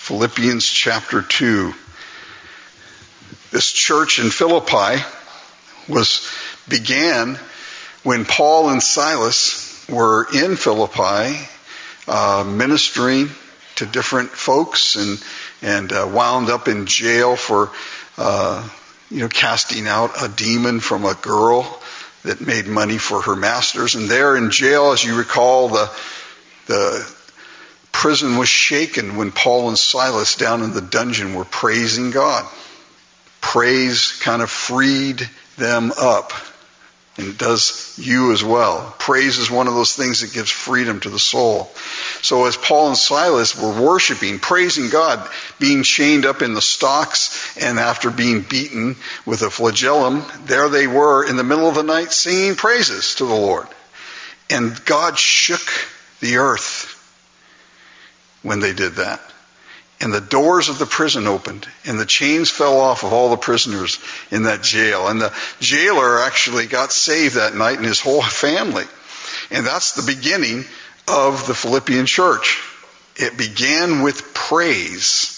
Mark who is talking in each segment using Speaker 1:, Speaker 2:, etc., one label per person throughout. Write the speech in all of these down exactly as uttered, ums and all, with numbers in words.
Speaker 1: Philippians chapter two. This church in Philippi was began when Paul and Silas were in Philippi, uh, ministering to different folks, and and uh, wound up in jail for uh, you know casting out a demon from a girl that made money for her masters. And there in jail, as you recall, the the prison was shaken when Paul and Silas down in the dungeon were praising God. Praise kind of freed them up, and it does you as well. Praise is one of those things that gives freedom to the soul. So as Paul and Silas were worshiping, praising God, being chained up in the stocks, and after being beaten with a flagellum, there they were in the middle of the night singing praises to the Lord. And God shook the earth when they did that. And the doors of the prison opened, and the chains fell off of all the prisoners in that jail. And the jailer actually got saved that night, and his whole family. And that's the beginning of the Philippian church. It began with praise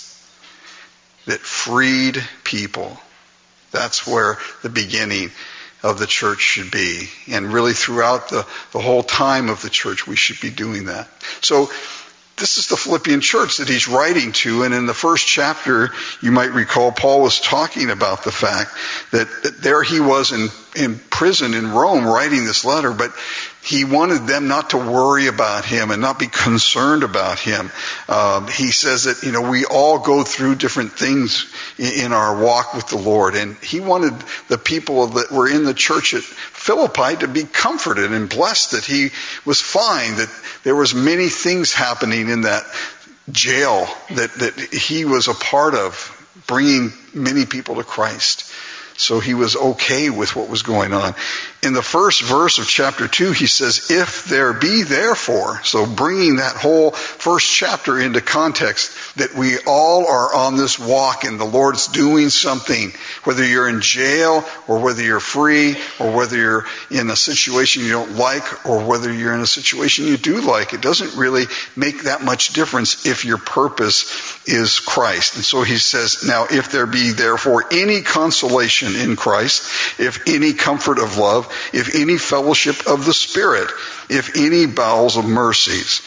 Speaker 1: that freed people. That's where the beginning of the church should be. And really throughout the, the whole time of the church, we should be doing that. So this is the Philippian church that he's writing to, and in the first chapter, you might recall, Paul was talking about the fact that, that there he was in, in prison in Rome writing this letter, but he wanted them not to worry about him and not be concerned about him. Um, he says that, you know, we all go through different things in, in our walk with the Lord, and he wanted the people that were in the church at Philippi to be comforted and blessed that he was fine, that there was many things happening in that jail that, that he was a part of, bringing many people to Christ. So he was okay with what was going on. In the first verse of chapter two, he says, if there be therefore, so bringing that whole first chapter into context, that we all are on this walk and the Lord's doing something, whether you're in jail or whether you're free or whether you're in a situation you don't like or whether you're in a situation you do like. It doesn't really make that much difference if your purpose is Christ. And so he says, now if there be therefore any consolation in Christ, if any comfort of love, if any fellowship of the Spirit, if any bowels of mercies.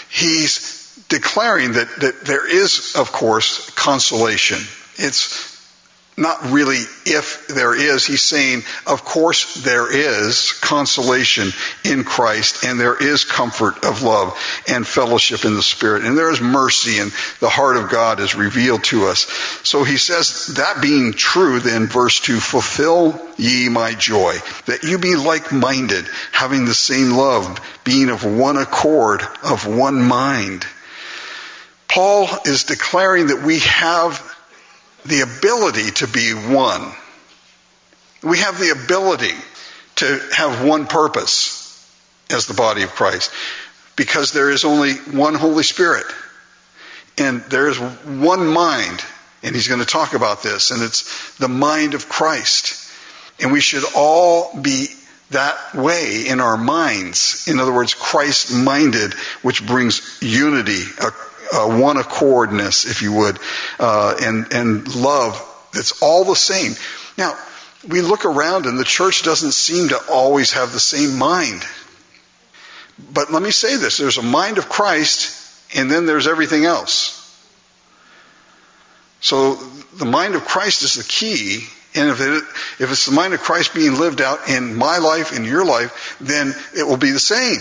Speaker 1: He's declaring that, that there is, of course, consolation. It's not really if there is. He's saying, of course, there is consolation in Christ, and there is comfort of love and fellowship in the Spirit, and there is mercy, and the heart of God is revealed to us. So he says, that being true, then, verse two, fulfill ye my joy, that you be like-minded, having the same love, being of one accord, of one mind. Paul is declaring that we have the ability to be one. We have the ability to have one purpose as the body of Christ, because there is only one Holy Spirit and there is one mind, and he's going to talk about this, and it's the mind of Christ. And we should all be that way in our minds. In other words, Christ-minded, which brings unity, a Uh, one accordness, if you would, uh, and, and love that's all the same. Now, we look around and the church doesn't seem to always have the same mind. But let me say this, there's a mind of Christ, and then there's everything else. So the mind of Christ is the key, and if it, if it's the mind of Christ being lived out in my life, in your life, then it will be the same.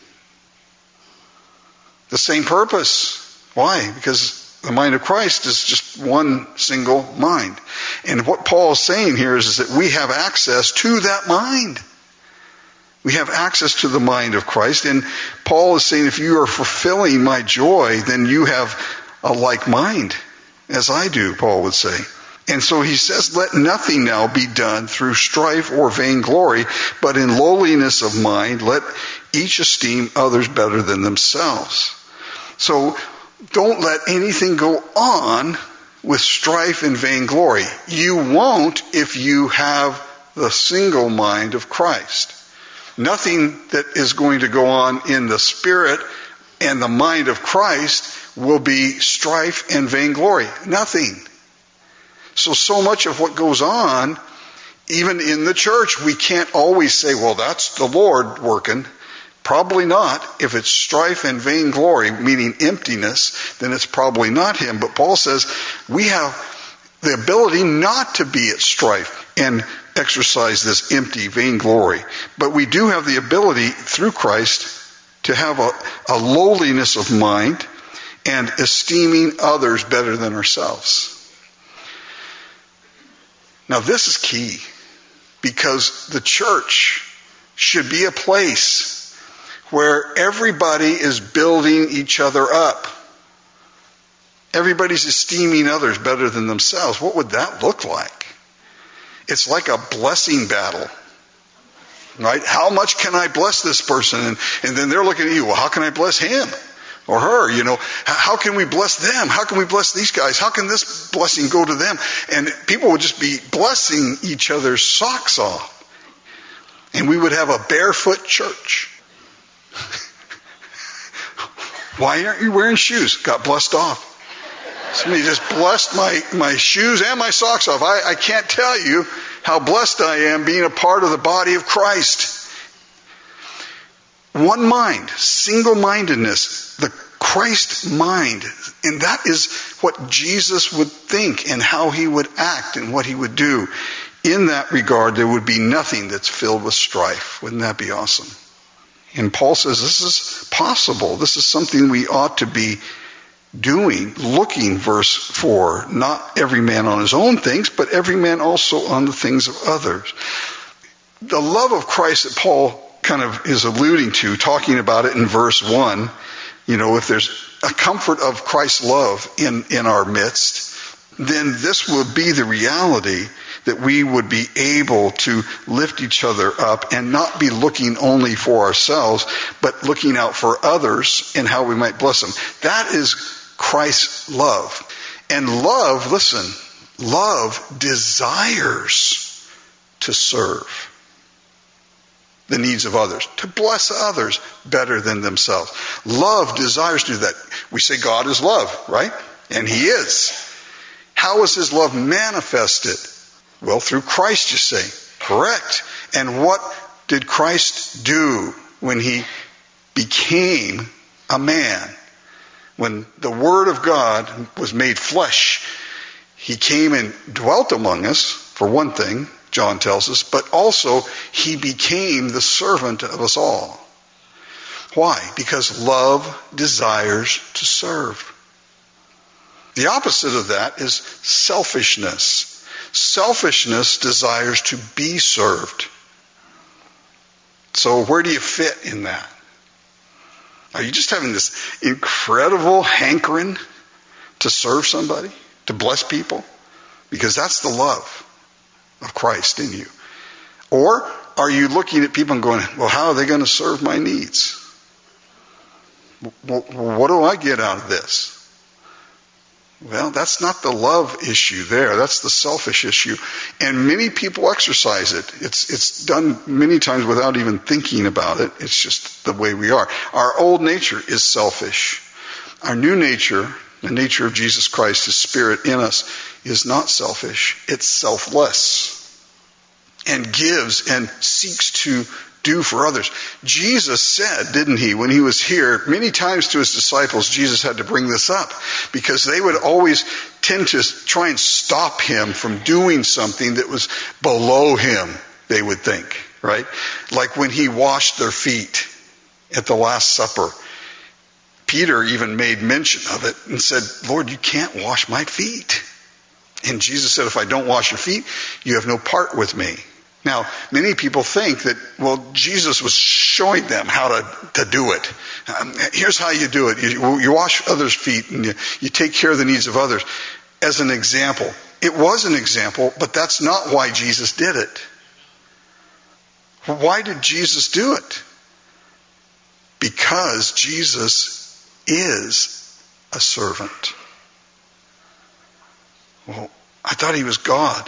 Speaker 1: The same purpose. Why? Because the mind of Christ is just one single mind. And what Paul is saying here is, is that we have access to that mind. We have access to the mind of Christ. And Paul is saying, if you are fulfilling my joy, then you have a like mind, as I do, Paul would say. And so he says, let nothing now be done through strife or vainglory, but in lowliness of mind, let each esteem others better than themselves. So don't let anything go on with strife and vainglory. You won't if you have the single mind of Christ. Nothing that is going to go on in the spirit And the mind of Christ will be strife and vainglory. Nothing. So, so much of what goes on, even in the church, we can't always say, well, that's the Lord working. Probably not. If it's strife and vainglory, meaning emptiness, then it's probably not him. But Paul says we have the ability not to be at strife and exercise this empty vainglory. But we do have the ability through Christ to have a, a lowliness of mind and esteeming others better than ourselves. Now this is key, because the church should be a place where everybody is building each other up. Everybody's esteeming others better than themselves. What would that look like? It's like a blessing battle. Right? How much can I bless this person? And, and then they're looking at you. Well, how can I bless him or her? You know, how can we bless them? How can we bless these guys? How can this blessing go to them? And people would just be blessing each other's socks off. And we would have a barefoot church. Why aren't you wearing shoes? Got blessed off. Somebody just blessed my, my shoes and my socks off. I, I can't tell you how blessed I am being a part of the body of Christ. One mind, single-mindedness, the Christ mind. And that is what Jesus would think and how he would act and what he would do. In that regard, there would be nothing that's filled with strife. Wouldn't that be awesome? And Paul says this is possible. This is something we ought to be doing, looking, verse four, not every man on his own things, but every man also on the things of others. The love of Christ that Paul kind of is alluding to, talking about it in verse one, you know, if there's a comfort of Christ's love in, in our midst, then this will be the reality that we would be able to lift each other up and not be looking only for ourselves, but looking out for others and how we might bless them. That is Christ's love. And love, listen, love desires to serve the needs of others, to bless others better than themselves. Love desires to do that. We say God is love, right? And he is. How is his love manifested? Well, through Christ, you say. Correct. And what did Christ do when he became a man? When the Word of God was made flesh, he came and dwelt among us, for one thing, John tells us, but also he became the servant of us all. Why? Because love desires to serve. The opposite of that is selfishness. Selfishness desires to be served. So where do you fit in that? Are you just having this incredible hankering to serve somebody, to bless people? Because that's the love of Christ in you. Or are you looking at people and going, well, how are they going to serve my needs? Well, what do I get out of this? Well, that's not the love issue there. That's the selfish issue. And many people exercise it. It's it's done many times without even thinking about it. It's just the way we are. Our old nature is selfish. Our new nature, the nature of Jesus Christ, his Spirit in us, is not selfish. It's selfless. And gives and seeks to do for others. Jesus said, didn't he, when he was here, many times to his disciples, Jesus had to bring this up because they would always tend to try and stop him from doing something that was below him, they would think, right? Like when he washed their feet at the Last Supper. Peter even made mention of it and said, Lord, you can't wash my feet. And Jesus said, if I don't wash your feet, you have no part with me. Now, many people think that, well, Jesus was showing them how to, to do it. Um, here's how you do it. You, you wash others' feet and you, you take care of the needs of others as an example. It was an example, but that's not why Jesus did it. Why did Jesus do it? Because Jesus is a servant. Well, I thought he was God.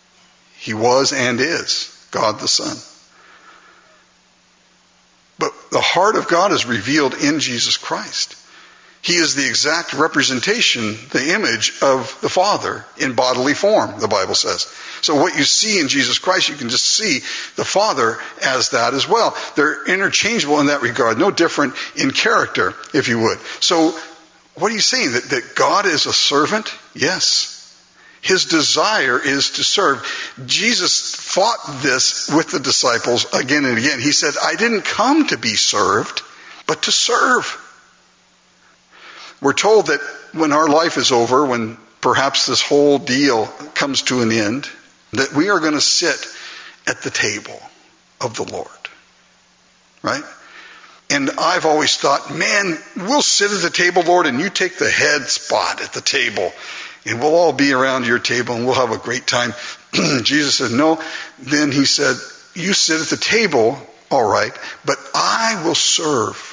Speaker 1: He was and is God the Son. But the heart of God is revealed in Jesus Christ. He is the exact representation, the image of the Father in bodily form, the Bible says. So what you see in Jesus Christ, you can just see the Father as that as well. They're interchangeable in that regard, no different in character, if you would. So what are you saying? That, that God is a servant? Yes. His desire is to serve. Jesus fought this with the disciples again and again. He said, I didn't come to be served, but to serve. We're told that when our life is over, when perhaps this whole deal comes to an end, that we are going to sit at the table of the Lord. Right? And I've always thought, man, we'll sit at the table, Lord, and you take the head spot at the table. And we'll all be around your table and we'll have a great time. Jesus said, no. Then he said, you sit at the table, all right, but I will serve.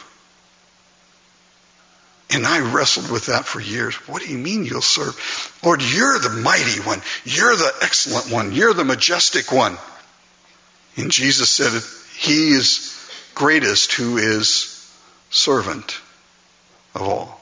Speaker 1: And I wrestled with that for years. What do you mean you'll serve? Lord, you're the mighty one. You're the excellent one. You're the majestic one. And Jesus said, he is greatest who is servant of all.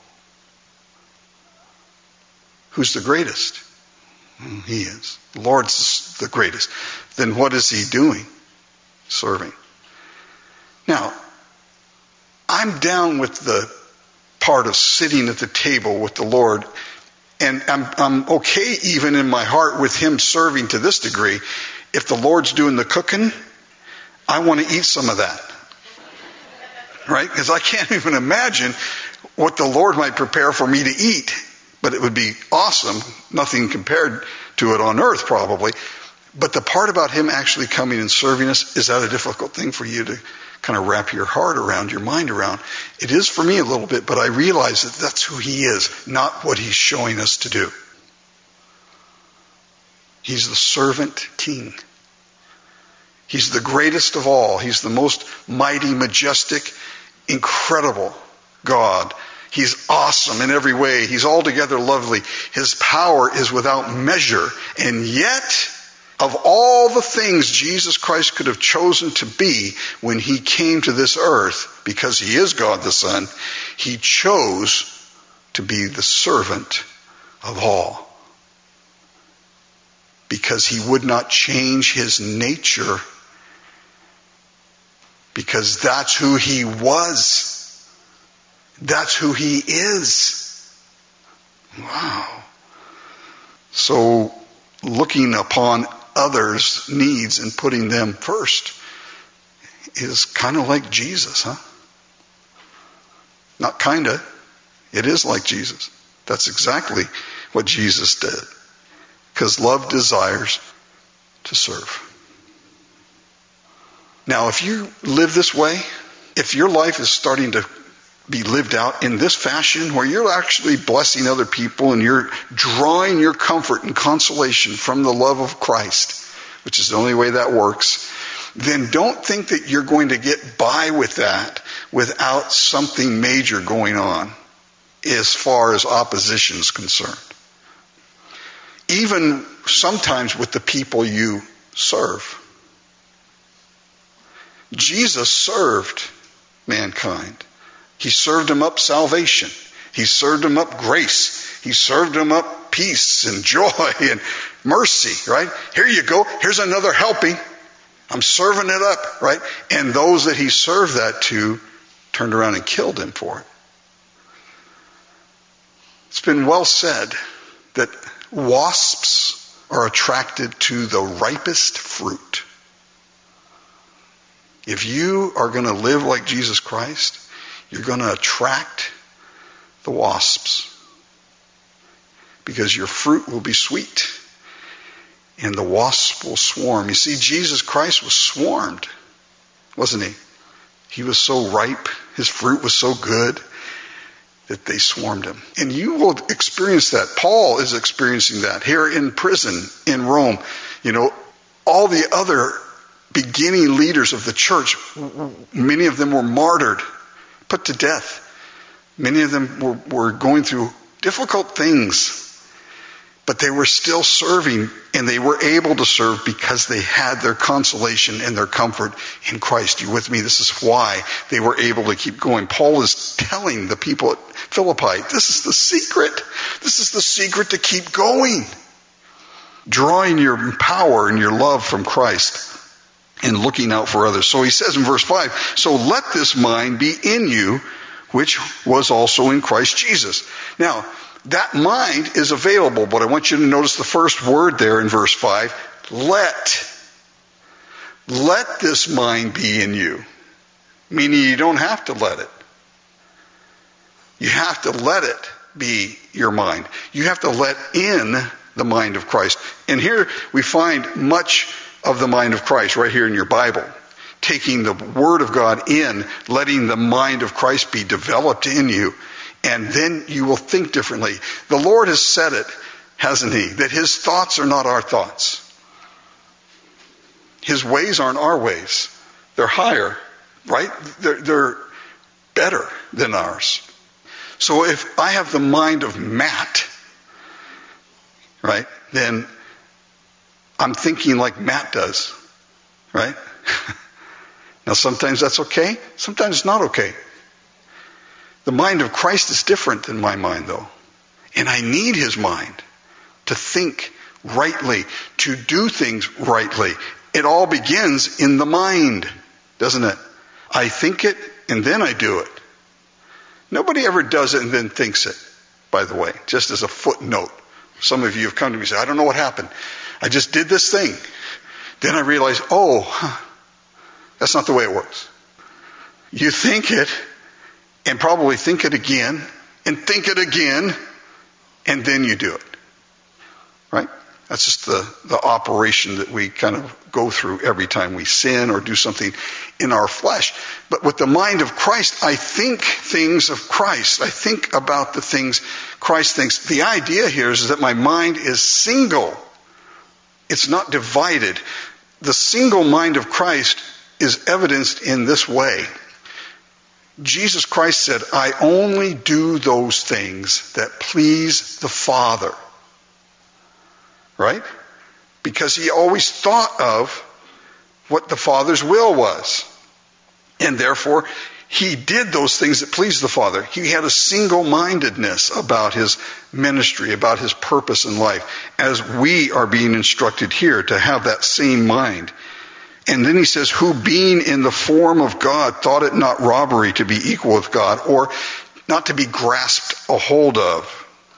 Speaker 1: Who's the greatest? He is. The Lord's the greatest. Then what is he doing? Serving. Now, I'm down with the part of sitting at the table with the Lord, and I'm, I'm okay even in my heart with him serving to this degree. If the Lord's doing the cooking, I want to eat some of that. Right? Because I can't even imagine what the Lord might prepare for me to eat. But it would be awesome. Nothing compared to it on earth, probably. But the part about him actually coming and serving us, is that a difficult thing for you to kind of wrap your heart around, your mind around? It is for me a little bit, but I realize that that's who he is, not what he's showing us to do. He's the servant king. He's the greatest of all. He's the most mighty, majestic, incredible God. He's awesome in every way. He's altogether lovely. His power is without measure. And yet, of all the things Jesus Christ could have chosen to be when he came to this earth, because he is God the Son, he chose to be the servant of all. Because he would not change his nature, because that's who he was. That's who he is. Wow. So looking upon others' needs and putting them first is kind of like Jesus, huh? Not kind of. It is like Jesus. That's exactly what Jesus did. Because love desires to serve. Now, if you live this way, if your life is starting to be lived out in this fashion, where you're actually blessing other people and you're drawing your comfort and consolation from the love of Christ, which is the only way that works, then don't think that you're going to get by with that without something major going on as far as opposition is concerned. Even sometimes with the people you serve. Jesus served mankind. He served them up salvation. He served them up grace. He served them up peace and joy and mercy, right? Here you go. Here's another helping. I'm serving it up, right? And those that he served that to turned around and killed him for it. It's been well said that wasps are attracted to the ripest fruit. If you are going to live like Jesus Christ, you're going to attract the wasps. Because your fruit will be sweet. And the wasps will swarm. You see, Jesus Christ was swarmed, wasn't he? He was so ripe. His fruit was so good that they swarmed him. And you will experience that. Paul is experiencing that here in prison in Rome. You know, all the other beginning leaders of the church, many of them were martyred, put to death. Many of them were, were going through difficult things. But they were still serving, and they were able to serve because they had their consolation and their comfort in Christ. You with me? This is why they were able to keep going. Paul is telling the people at Philippi, this is the secret. This is the secret to keep going. Drawing your power and your love from Christ and looking out for others. So he says in verse five, so let this mind be in you, which was also in Christ Jesus. Now, that mind is available, but I want you to notice the first word there in verse five, let. Let this mind be in you. Meaning you don't have to let it. You have to let it be your mind. You have to let in the mind of Christ. And here we find much of the mind of Christ right here in your Bible. Taking the Word of God in, letting the mind of Christ be developed in you, and then you will think differently. The Lord has said it, hasn't He? That His thoughts are not our thoughts. His ways aren't our ways. They're higher, right? They're, they're better than ours. So if I have the mind of Matt, right, then I'm thinking like Matt does, right? Now sometimes that's okay, sometimes it's not okay. The mind of Christ is different than my mind, though. And I need His mind to think rightly, to do things rightly. It all begins in the mind, doesn't it? I think it, and then I do it. Nobody ever does it and then thinks it, by the way, just as a footnote. Some of you have come to me and said, I don't know what happened. I just did this thing. Then I realized, oh, huh, that's not the way it works. You think it, and probably think it again, and think it again, and then you do it. Right? That's just the, the operation that we kind of go through every time we sin or do something in our flesh. But with the mind of Christ, I think things of Christ. I think about the things Christ thinks. The idea here is that my mind is single. It's not divided. The single mind of Christ is evidenced in this way. Jesus Christ said, I only do those things that please the Father. Right? Because He always thought of what the Father's will was. And therefore, He did those things that pleased the Father. He had a single-mindedness about His ministry, about His purpose in life, as we are being instructed here to have that same mind. And then He says, who being in the form of God thought it not robbery to be equal with God, or not to be grasped a hold of.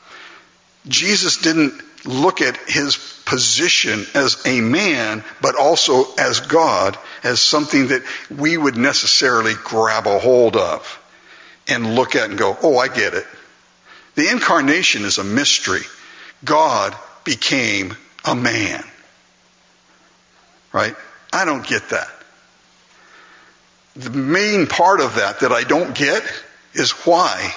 Speaker 1: Jesus didn't look at His position as a man, but also as God, as something that we would necessarily grab a hold of and look at and go, oh, I get it. The incarnation is a mystery. God became a man. Right? I don't get that. The main part of that that I don't get is why.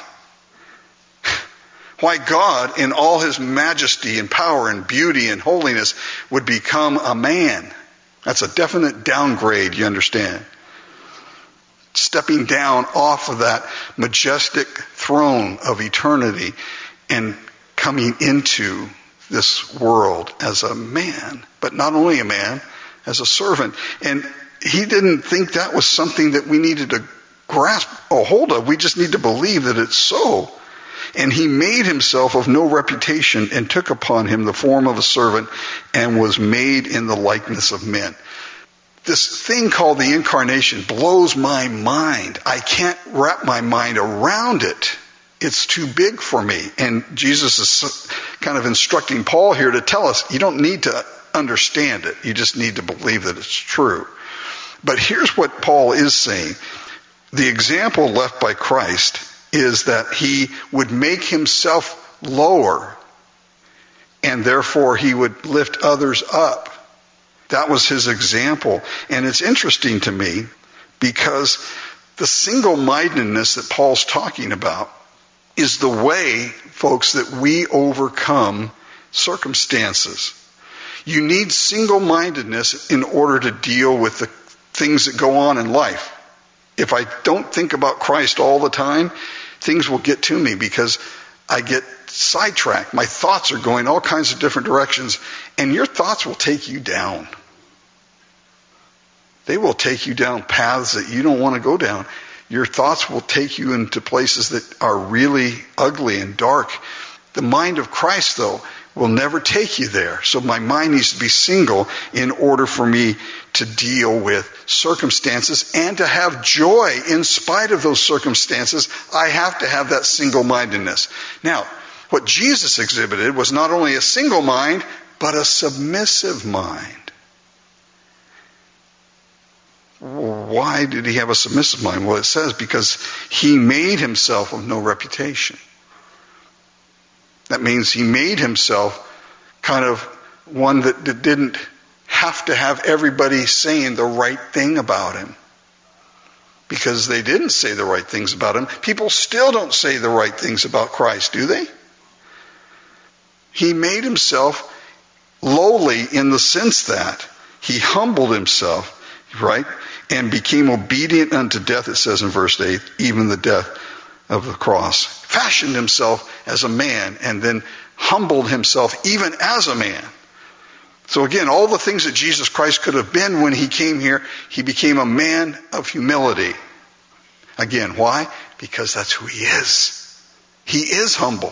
Speaker 1: Why God, in all His majesty and power and beauty and holiness, would become a man. That's a definite downgrade, you understand. Stepping down off of that majestic throne of eternity and coming into this world as a man. But not only a man, as a servant. And He didn't think that was something that we needed to grasp a hold of. We just need to believe that it's so. And He made Himself of no reputation and took upon Him the form of a servant and was made in the likeness of men. This thing called the incarnation blows my mind. I can't wrap my mind around it. It's too big for me. And Jesus is kind of instructing Paul here to tell us, you don't need to understand it. You just need to believe that it's true. But here's what Paul is saying. The example left by Christ is that He would make Himself lower, and therefore He would lift others up. That was His example. And it's interesting to me because the single-mindedness that Paul's talking about is the way, folks, that we overcome circumstances. You need single-mindedness in order to deal with the things that go on in life. If I don't think about Christ all the time, things will get to me because I get sidetracked. My thoughts are going all kinds of different directions, and your thoughts will take you down. They will take you down paths that you don't want to go down. Your thoughts will take you into places that are really ugly and dark. The mind of Christ, though, will never take you there. So my mind needs to be single in order for me to deal with circumstances and to have joy in spite of those circumstances. I have to have that single-mindedness. Now, what Jesus exhibited was not only a single mind, but a submissive mind. Why did he have a submissive mind? Well, it says because he made himself of no reputation. That means he made himself kind of one that didn't have to have everybody saying the right thing about him. Because they didn't say the right things about him. People still don't say the right things about Christ, do they? He made himself lowly in the sense that he humbled himself, right? And became obedient unto death, it says in verse eight, even the death of the cross. Fashioned himself as a man and then humbled himself even as a man. So again, all the things that Jesus Christ could have been when he came here, he became a man of humility. Again, why? Because that's who he is. He is humble.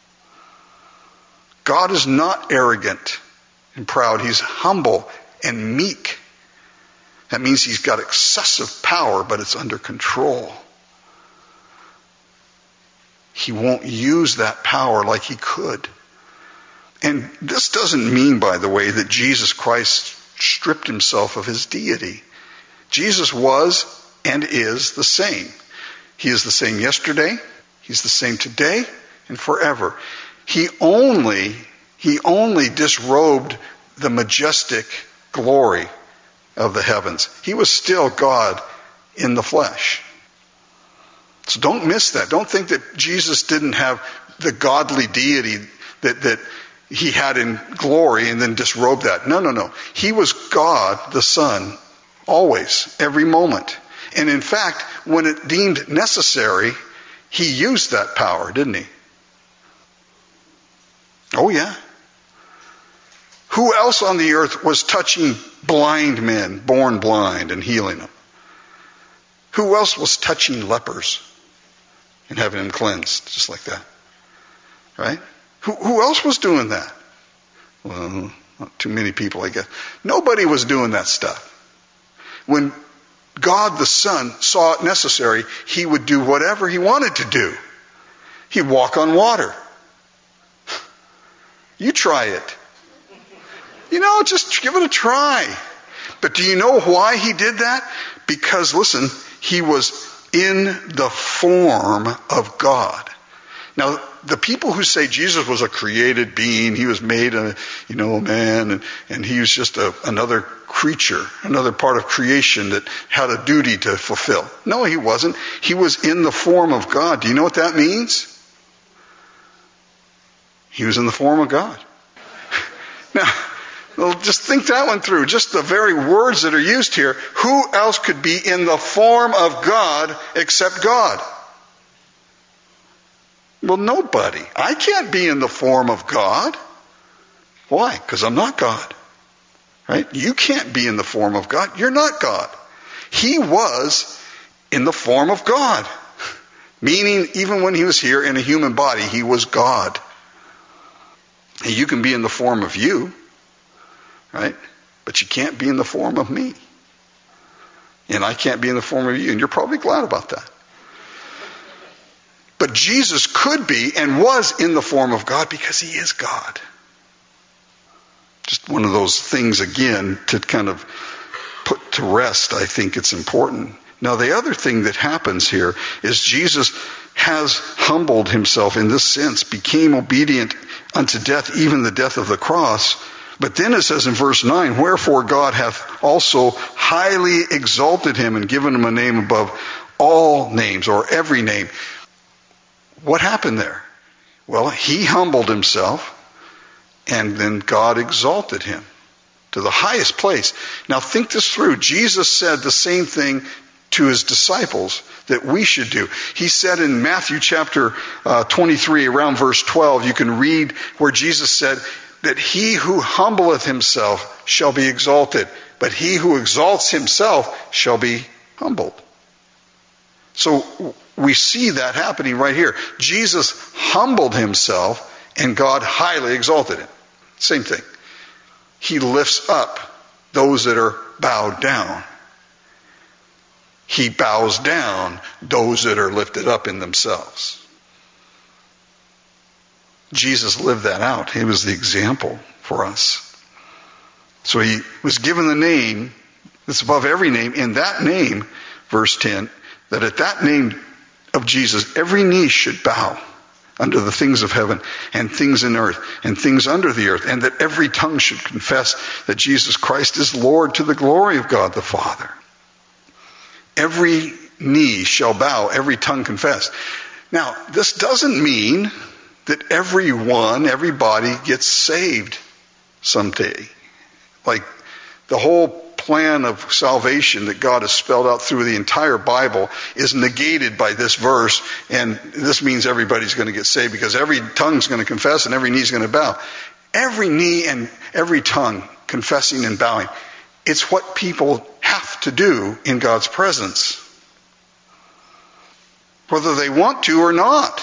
Speaker 1: God is not arrogant and proud. He's humble and meek. That means he's got excessive power, but it's under control. He won't use that power like he could. And this doesn't mean, by the way, that Jesus Christ stripped himself of his deity. Jesus was and is the same. He is the same yesterday, he's the same today, and forever. He only, he only disrobed the majestic glory of the heavens. He was still God in the flesh. So don't miss that. Don't think that Jesus didn't have the godly deity that, that he had in glory and then disrobed that. No, no, no. He was God, the Son, always, every moment. And in fact, when it deemed necessary, he used that power, didn't he? Oh, yeah. Who else on the earth was touching blind men, born blind, and healing them? Who else was touching lepers and having them cleansed, just like that? Right? Who, who else was doing that? Well, not too many people, I guess. Nobody was doing that stuff. When God the Son saw it necessary, he would do whatever he wanted to do. He'd walk on water. You try it. You know, just give it a try. But do you know why he did that? Because, listen, he was in the form of God. Now, the people who say Jesus was a created being, he was made a, you know, a man, and, and he was just a, another creature, another part of creation that had a duty to fulfill. No, he wasn't. He was in the form of God. Do you know what that means? He was in the form of God. Now, well, just think that one through. Just the very words that are used here. Who else could be in the form of God except God? Well, nobody. I can't be in the form of God. Why? Because I'm not God. Right? You can't be in the form of God. You're not God. He was in the form of God. Meaning, even when he was here in a human body, he was God. And you can be in the form of you. Right? But you can't be in the form of me. And I can't be in the form of you. And you're probably glad about that. But Jesus could be and was in the form of God because he is God. Just one of those things, again, to kind of put to rest. I think it's important. Now, the other thing that happens here is Jesus has humbled himself in this sense, became obedient unto death, even the death of the cross. But then it says in verse nine, wherefore God hath also highly exalted him and given him a name above all names, or every name. What happened there? Well, he humbled himself, and then God exalted him to the highest place. Now think this through. Jesus said the same thing to his disciples that we should do. He said in Matthew chapter uh, twenty-three, around verse twelve, you can read where Jesus said that he who humbleth himself shall be exalted, but he who exalts himself shall be humbled. So we see that happening right here. Jesus humbled himself and God highly exalted him. Same thing. He lifts up those that are bowed down. He bows down those that are lifted up in themselves. Jesus lived that out. He was the example for us. So he was given the name that's above every name. In that name, verse ten, that at that name of Jesus, every knee should bow under the things of heaven and things in earth and things under the earth, and that every tongue should confess that Jesus Christ is Lord to the glory of God the Father. Every knee shall bow, every tongue confess. Now, this doesn't mean that everyone, everybody gets saved someday. Like the whole plan of salvation that God has spelled out through the entire Bible is negated by this verse, and this means everybody's going to get saved because every tongue's going to confess and every knee's going to bow. Every knee and every tongue confessing and bowing. It's what people have to do in God's presence, whether they want to or not.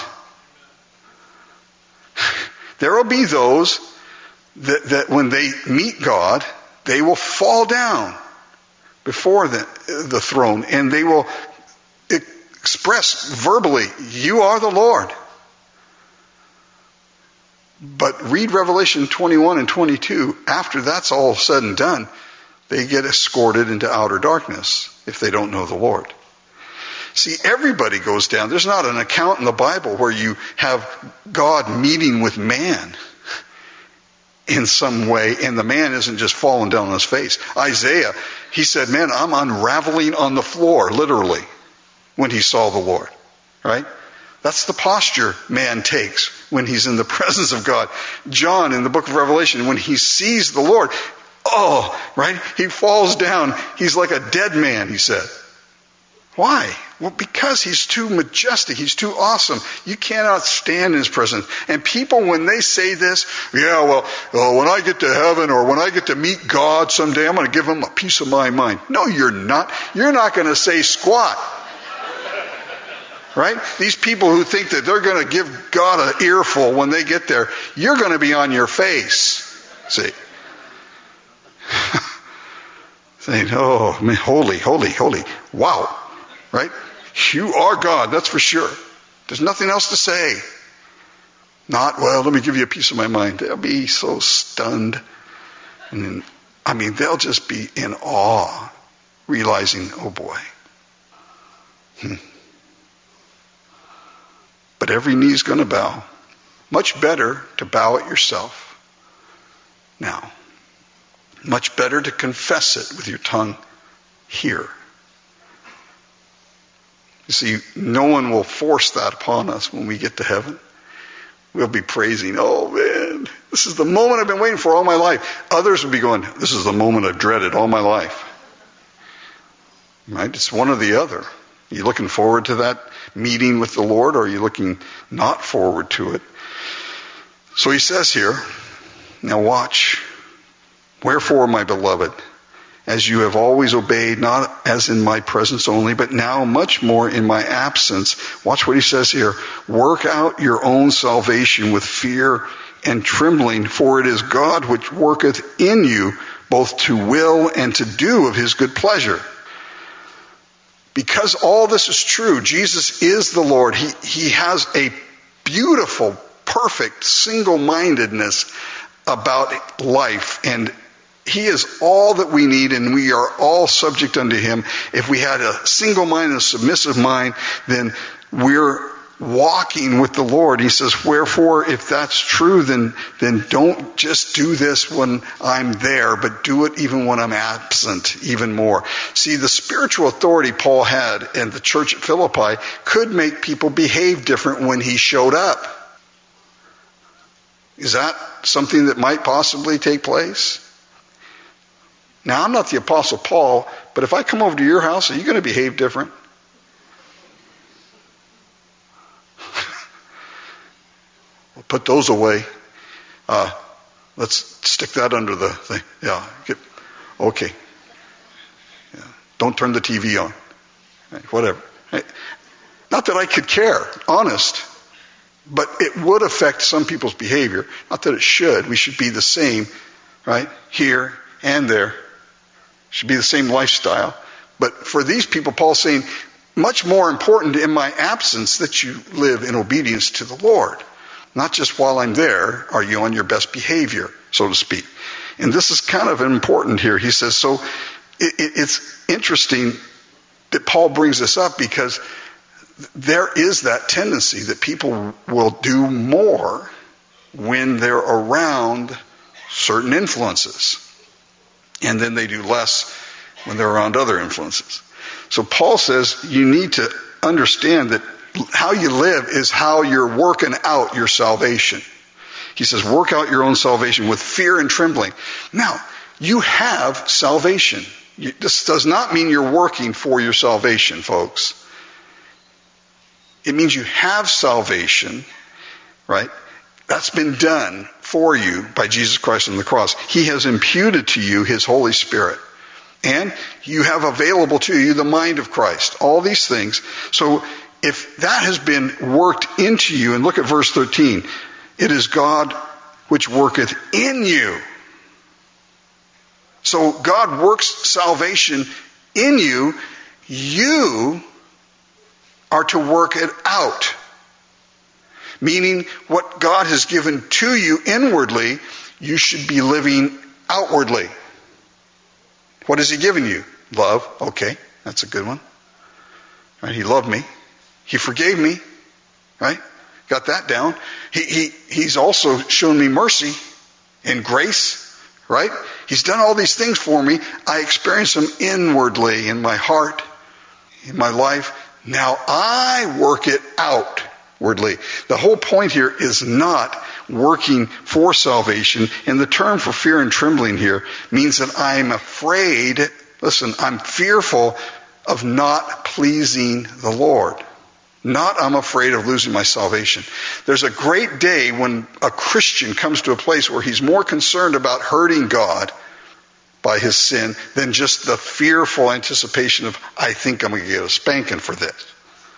Speaker 1: There will be those that, that when they meet God, they will fall down before the, the throne and they will express verbally, you are the Lord. But read Revelation twenty-one and twenty-two. After that's all said and done, they get escorted into outer darkness if they don't know the Lord. See, everybody goes down. There's not an account in the Bible where you have God meeting with man in some way, and the man isn't just falling down on his face. Isaiah, he said, man, I'm unraveling on the floor, literally, when he saw the Lord. Right? That's the posture man takes when he's in the presence of God. John, in the book of Revelation, when he sees the Lord, oh, right? He falls down. He's like a dead man, he said. Why? Well, because he's too majestic. He's too awesome. You cannot stand in his presence. And people, when they say this, yeah, well, oh, when I get to heaven or when I get to meet God someday, I'm going to give him a piece of my mind. No, you're not. You're not going to say squat. Right? These people who think that they're going to give God an earful when they get there, you're going to be on your face. See? Saying, oh, man, holy, holy, holy. Wow. Right? You are God, that's for sure. There's nothing else to say. Not, well, let me give you a piece of my mind. They'll be so stunned. And then, I mean, they'll just be in awe, realizing, oh boy. Hmm. But every knee's going to bow. Much better to bow it yourself. Now, much better to confess it with your tongue here. You see, no one will force that upon us when we get to heaven. We'll be praising, oh man, this is the moment I've been waiting for all my life. Others will be going, this is the moment I've dreaded all my life. Right? It's one or the other. Are you looking forward to that meeting with the Lord, or are you looking not forward to it? So he says here, now watch. Wherefore, my beloved, as you have always obeyed, not as in my presence only, but now much more in my absence. Watch what he says here. Work out your own salvation with fear and trembling, for it is God which worketh in you both to will and to do of his good pleasure. Because all this is true, Jesus is the Lord. He, he has a beautiful, perfect single-mindedness about life, and he is all that we need, and we are all subject unto him. If we had a single mind and a submissive mind, then we're walking with the Lord. He says, wherefore, if that's true, then, then don't just do this when I'm there, but do it even when I'm absent, even more. See, the spiritual authority Paul had in the church at Philippi could make people behave different when he showed up. Is that something that might possibly take place? Now, I'm not the Apostle Paul, but if I come over to your house, are you going to behave different? put those away. Uh, let's stick that under the thing. Yeah. Get, okay. Yeah. Don't turn the T V on. Right, whatever. Right. Not that I could care, honest. But it would affect some people's behavior. Not that it should. We should be the same, right? Here and there. Should be the same lifestyle. But for these people, Paul's saying, much more important in my absence that you live in obedience to the Lord. Not just while I'm there, are you on your best behavior, so to speak. And this is kind of important here. He says, so it, it, it's interesting that Paul brings this up because there is that tendency that people will do more when they're around certain influences. And then they do less when they're around other influences. So Paul says you need to understand that how you live is how you're working out your salvation. He says, work out your own salvation with fear and trembling. Now, you have salvation. You, this does not mean you're working for your salvation, folks. It means you have salvation, right? That's been done for you by Jesus Christ on the cross. He has imputed to you His Holy Spirit. And you have available to you the mind of Christ. All these things. So if that has been worked into you, and look at verse thirteen. It is God which worketh in you. So God works salvation in you. You are to work it out. Meaning what God has given to you inwardly, you should be living outwardly. What has He given you? Love. Okay, that's a good one. Right? He loved me. He forgave me. Right? Got that down. He, he, he's also shown me mercy and grace. Right? He's done all these things for me. I experience them inwardly in my heart, in my life. Now I work it outwardly. The whole point here is not working for salvation. And the term for fear and trembling here means that I'm afraid, listen, I'm fearful of not pleasing the Lord. Not I'm afraid of losing my salvation. There's a great day when a Christian comes to a place where he's more concerned about hurting God by his sin than just the fearful anticipation of, I think I'm going to get a spanking for this.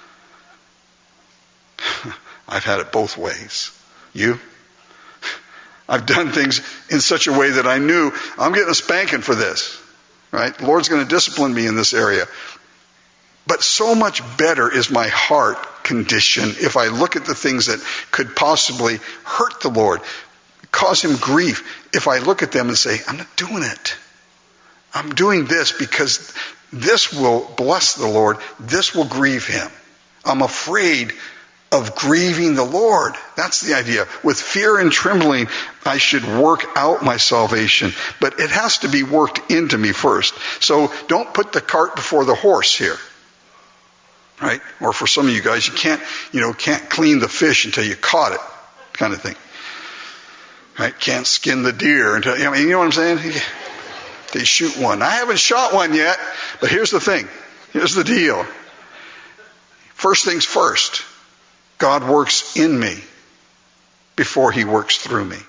Speaker 1: I've had it both ways. You? I've done things in such a way that I knew I'm getting a spanking for this. Right? The Lord's going to discipline me in this area. But so much better is my heart condition if I look at the things that could possibly hurt the Lord, cause Him grief. If I look at them and say, I'm not doing it. I'm doing this because this will bless the Lord. This will grieve Him. I'm afraid of grieving the Lord. That's the idea. With fear and trembling, I should work out my salvation. But it has to be worked into me first. So don't put the cart before the horse here. Right? Or for some of you guys, you can't, you know, can't clean the fish until you caught it, kind of thing. Right? Can't skin the deer until, I mean, you know what I'm saying? They shoot one. I haven't shot one yet, but here's the thing. Here's the deal. First things first. God works in me before He works through me.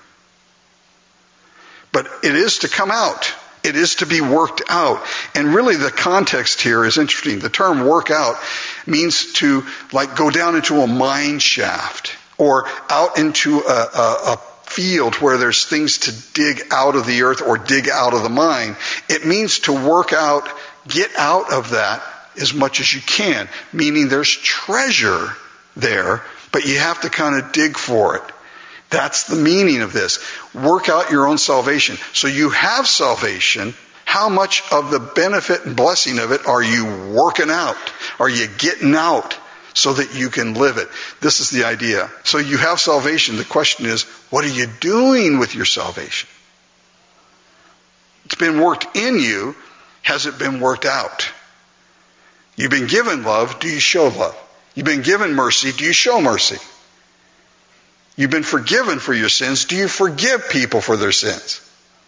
Speaker 1: But it is to come out. It is to be worked out. And really the context here is interesting. The term work out means to like go down into a mine shaft or out into a, a, a field where there's things to dig out of the earth or dig out of the mine. It means to work out, get out of that as much as you can. Meaning there's treasure there, but you have to kind of dig for it. That's the meaning of this. Work out your own salvation. So you have salvation. How much of the benefit and blessing of it are you working out? Are you getting out so that you can live it? This is the idea. So you have salvation. The question is, what are you doing with your salvation? It's been worked in you. Has it been worked out? You've been given love. Do you show love? You've been given mercy. Do you show mercy? You've been forgiven for your sins. Do you forgive people for their sins?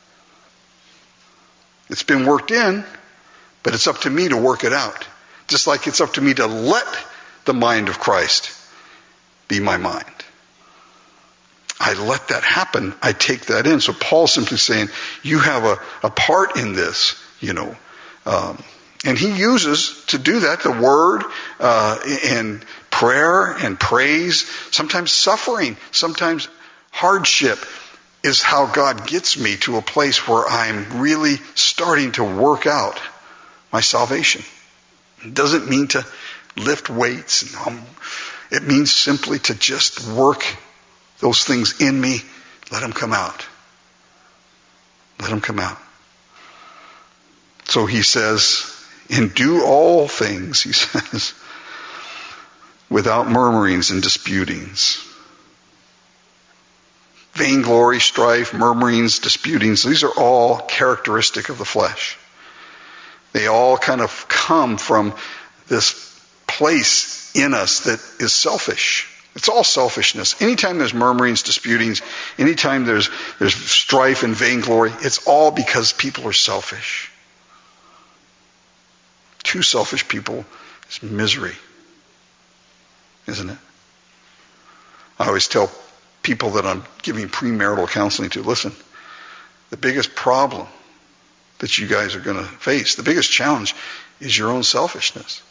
Speaker 1: It's been worked in, but it's up to me to work it out. Just like it's up to me to let the mind of Christ be my mind. I let that happen. I take that in. So Paul's simply saying, you have a, a part in this, you know. Um, and he uses to do that the word uh, and prayer and praise, sometimes suffering, sometimes hardship is how God gets me to a place where I'm really starting to work out my salvation. It doesn't mean to lift weights. And, um, it means simply to just work those things in me. Let them come out. Let them come out. So he says, and do all things, he says, without murmurings and disputings. Vainglory, strife, murmurings, disputings, these are all characteristic of the flesh. They all kind of come from this place in us that is selfish. It's all selfishness. Anytime there's murmurings, disputings, anytime there's there's strife and vainglory, it's all because people are selfish. Two selfish people is misery, isn't it? I always tell people that I'm giving premarital counseling to, listen, the biggest problem that you guys are going to face, the biggest challenge is your own selfishness.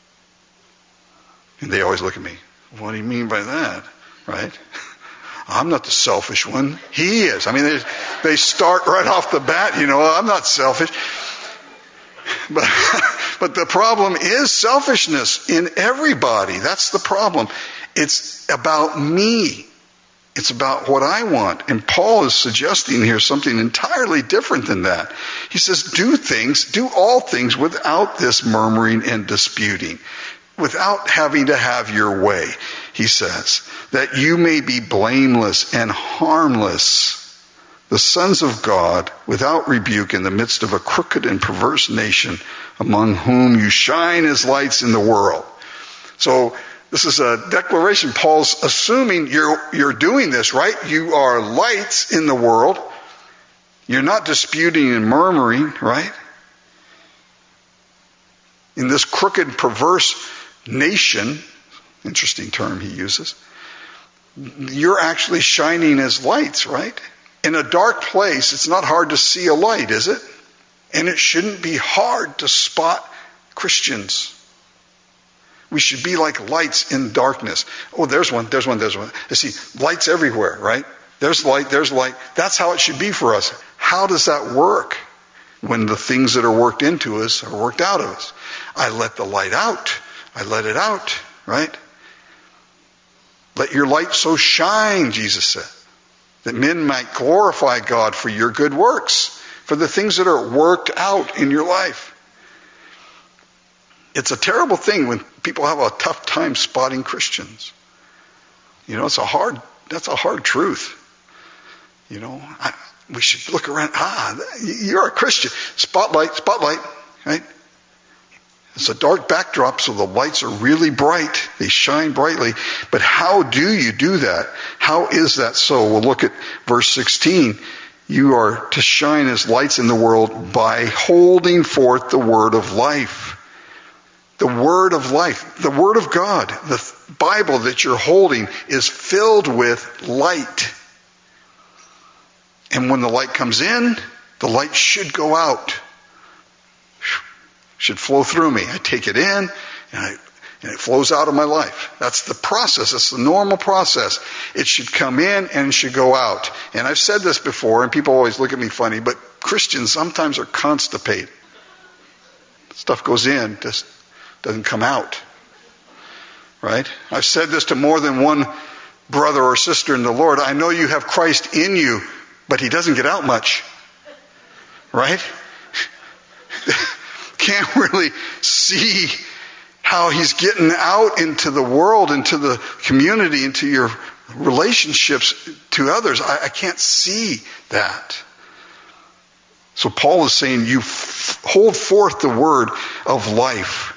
Speaker 1: And they always look at me, what do you mean by that? Right? I'm not the selfish one. He is. I mean, they, they start right off the bat, you know, I'm not selfish. But, but the problem is selfishness in everybody. That's the problem. It's about me. It's about what I want. And Paul is suggesting here something entirely different than that. He says, do things, do all things without this murmuring and disputing, without having to have your way, he says, that you may be blameless and harmless, the sons of God, without rebuke in the midst of a crooked and perverse nation, among whom you shine as lights in the world. So, this is a declaration. Paul's assuming you're, you're doing this, right? You are lights in the world. You're not disputing and murmuring, right? In this crooked, perverse nation, interesting term he uses, you're actually shining as lights, right? In a dark place, it's not hard to see a light, is it? And it shouldn't be hard to spot Christians. We should be like lights in darkness. Oh, there's one, there's one, there's one. You see, lights everywhere, right? There's light, there's light. That's how it should be for us. How does that work when the things that are worked into us are worked out of us? I let the light out. I let it out, right? Let your light so shine, Jesus said, that men might glorify God for your good works, for the things that are worked out in your life. It's a terrible thing when people have a tough time spotting Christians. You know, it's a hard, that's a hard truth. You know, I, we should look around. Ah, you're a Christian. Spotlight, spotlight, right? It's a dark backdrop, so the lights are really bright. They shine brightly. But how do you do that? How is that so? We'll look at verse sixteen. You are to shine as lights in the world by holding forth the word of life. The word of life, the word of God, the Bible that you're holding is filled with light. And when the light comes in, the light should go out. Should flow through me. I take it in and, I, and it flows out of my life. That's the process. That's the normal process. It should come in and it should go out. And I've said this before and people always look at me funny, but Christians sometimes are constipated. Stuff goes in, just doesn't come out. Right? I've said this to more than one brother or sister in the Lord. I know you have Christ in you, but he doesn't get out much. Right? Can't really see how he's getting out into the world, into the community, into your relationships to others. I, I can't see that. So Paul is saying you f- hold forth the word of life.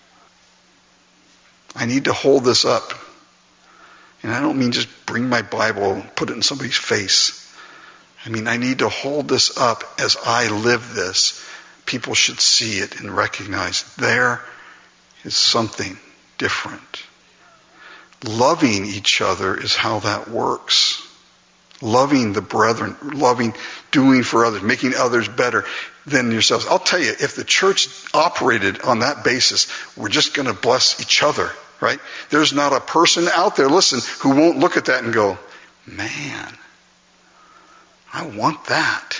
Speaker 1: I need to hold this up. And I don't mean just bring my Bible and put it in somebody's face. I mean, I need to hold this up as I live this. People should see it and recognize there is something different. Loving each other is how that works. Loving the brethren, loving, doing for others, making others better than yourselves. I'll tell you, if the church operated on that basis, we're just going to bless each other, right? There's not a person out there, listen, who won't look at that and go, man, I want that.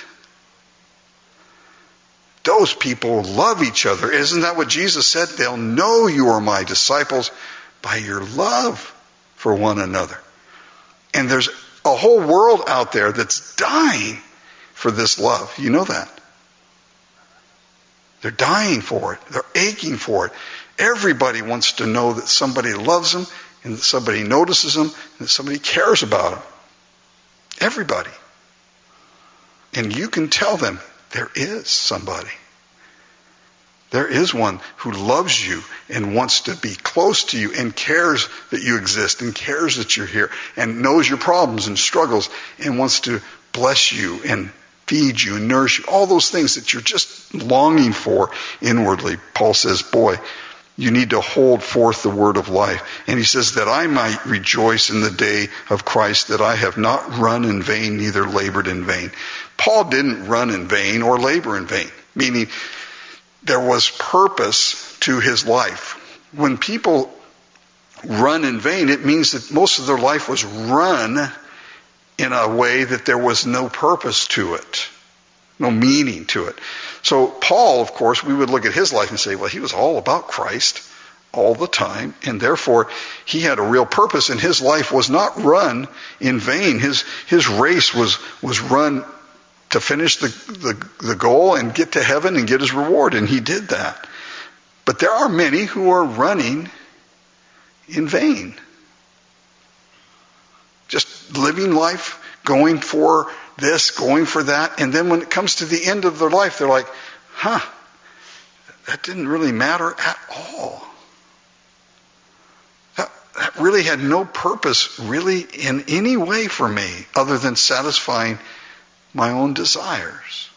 Speaker 1: Those people love each other. Isn't that what Jesus said? They'll know you are my disciples by your love for one another. And there's a whole world out there that's dying for this love. You know that. They're dying for it. They're aching for it. Everybody wants to know that somebody loves them and that somebody notices them and that somebody cares about them. Everybody. And you can tell them there is somebody. There is one who loves you and wants to be close to you and cares that you exist and cares that you're here and knows your problems and struggles and wants to bless you and feed you and nourish you. All those things that you're just longing for inwardly. Paul says, boy, you need to hold forth the word of life. And he says that I might rejoice in the day of Christ, that I have not run in vain, neither labored in vain. Paul didn't run in vain or labor in vain, meaning there was purpose to his life. When people run in vain, it means that most of their life was run in a way that there was no purpose to it, no meaning to it. So Paul, of course, we would look at his life and say, well, he was all about Christ all the time, and therefore he had a real purpose, and his life was not run in vain. His his race was was run to finish the, the, the goal and get to heaven and get his reward, and he did that. But there are many who are running in vain. Just living life, going for this, going for that, and then when it comes to the end of their life, they're like, huh, that didn't really matter at all. That, that really had no purpose really in any way for me other than satisfying my own desires.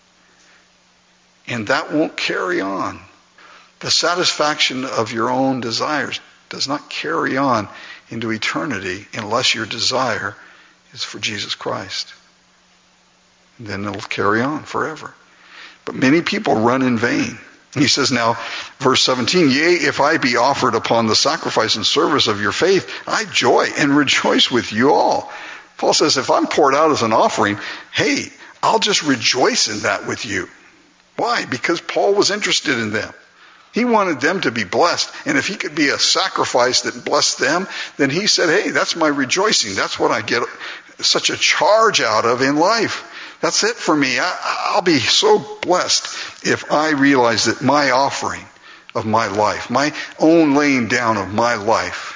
Speaker 1: And that won't carry on. The satisfaction of your own desires does not carry on into eternity unless your desire is for Jesus Christ. And then it'll carry on forever. But many people run in vain. He says now, verse seventeen, yea, if I be offered upon the sacrifice and service of your faith, I joy and rejoice with you all. Paul says, if I'm poured out as an offering, hey, I'll just rejoice in that with you. Why? Because Paul was interested in them. He wanted them to be blessed. And if he could be a sacrifice that blessed them, then he said, hey, that's my rejoicing. That's what I get such a charge out of in life. That's it for me. I, I'll be so blessed if I realize that my offering of my life, my own laying down of my life,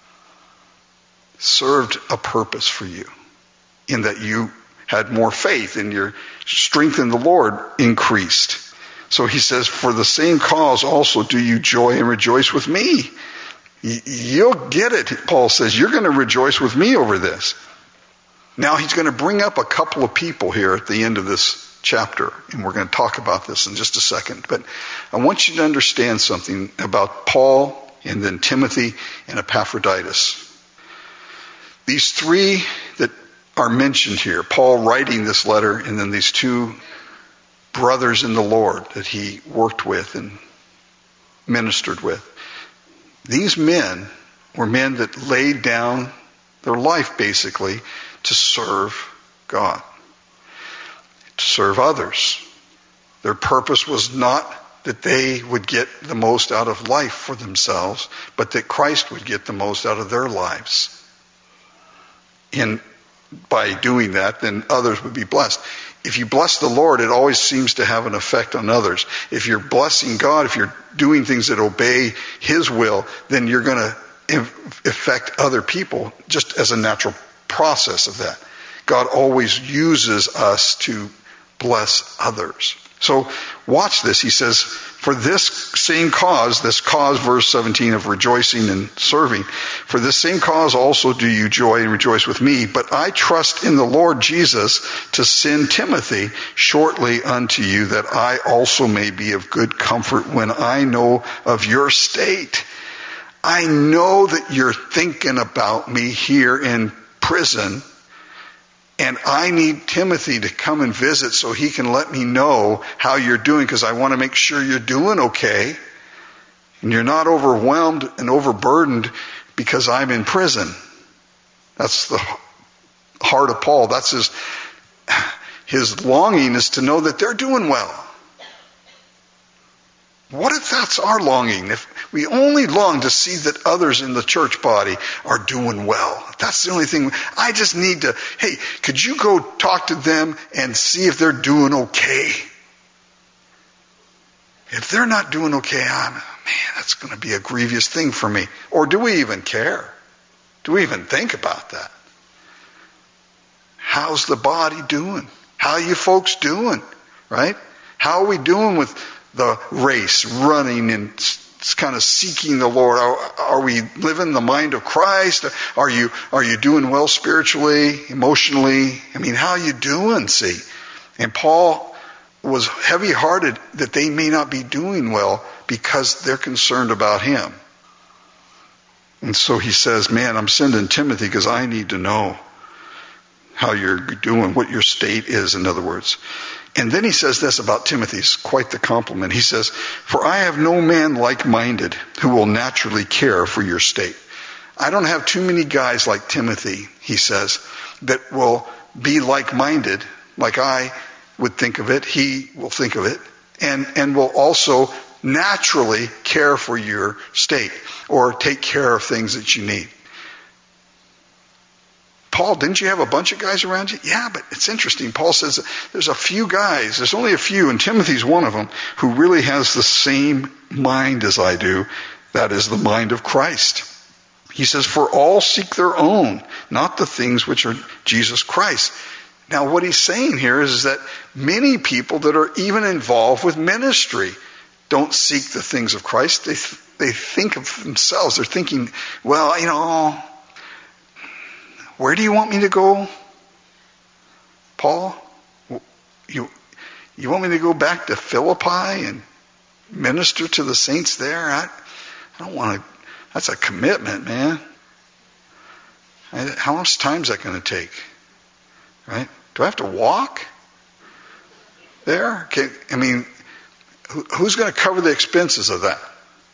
Speaker 1: served a purpose for you in that you had more faith and your strength in the Lord increased. So he says, for the same cause also do you joy and rejoice with me. You'll get it, Paul says. You're going to rejoice with me over this. Now he's going to bring up a couple of people here at the end of this chapter, and we're going to talk about this in just a second. But I want you to understand something about Paul and then Timothy and Epaphroditus. These three that are mentioned here, Paul writing this letter, and then these two brothers in the Lord that he worked with and ministered with. These men were men that laid down their life basically to serve God, to serve others. Their purpose was not that they would get the most out of life for themselves, but that Christ would get the most out of their lives. And by doing that, then others would be blessed. If you bless the Lord, it always seems to have an effect on others. If you're blessing God, if you're doing things that obey His will, then you're going to affect other people just as a natural process of that. God always uses us to bless others. So watch this. He says, for this same cause, this cause, verse seventeen, of rejoicing and serving, for this same cause also do you joy and rejoice with me. But I trust in the Lord Jesus to send Timothy shortly unto you, that I also may be of good comfort when I know of your state. I know that you're thinking about me here in prison, And I need Timothy to come and visit so he can let me know how you're doing, because I want to make sure you're doing okay and you're not overwhelmed and overburdened because I'm in prison. That's the heart of Paul. That's his, his longing is to know that they're doing well. What if that's our longing? If we only long to see that others in the church body are doing well. That's the only thing. I just need to, hey, could you go talk to them and see if they're doing okay? If they're not doing okay, I'm, man, that's going to be a grievous thing for me. Or do we even care? Do we even think about that? How's the body doing? How are you folks doing? Right? How are we doing with the race, running and kind of seeking the Lord? Are, are we living the mind of Christ? Are you are you doing well spiritually, emotionally? I mean, how are you doing? See, and Paul was heavy-hearted that they may not be doing well because they're concerned about him. And so he says, man, I'm sending Timothy because I need to know how you're doing, what your state is, in other words. And then he says this about Timothy. It's quite the compliment. He says, for I have no man like-minded who will naturally care for your state. I don't have too many guys like Timothy, he says, that will be like-minded, like I would think of it, he will think of it, and, and will also naturally care for your state or take care of things that you need. Paul, didn't you have a bunch of guys around you? Yeah, but it's interesting. Paul says there's a few guys, there's only a few, and Timothy's one of them, who really has the same mind as I do. That is the mind of Christ. He says, for all seek their own, not the things which are Jesus Christ. Now what he's saying here is that many people that are even involved with ministry don't seek the things of Christ. They, they think of themselves. They're thinking, well, you know, where do you want me to go, Paul? You, you want me to go back to Philippi and minister to the saints there? I, I don't want to. That's a commitment, man. I, how much time is that going to take? Right? Do I have to walk there? Okay, I mean, who, who's going to cover the expenses of that?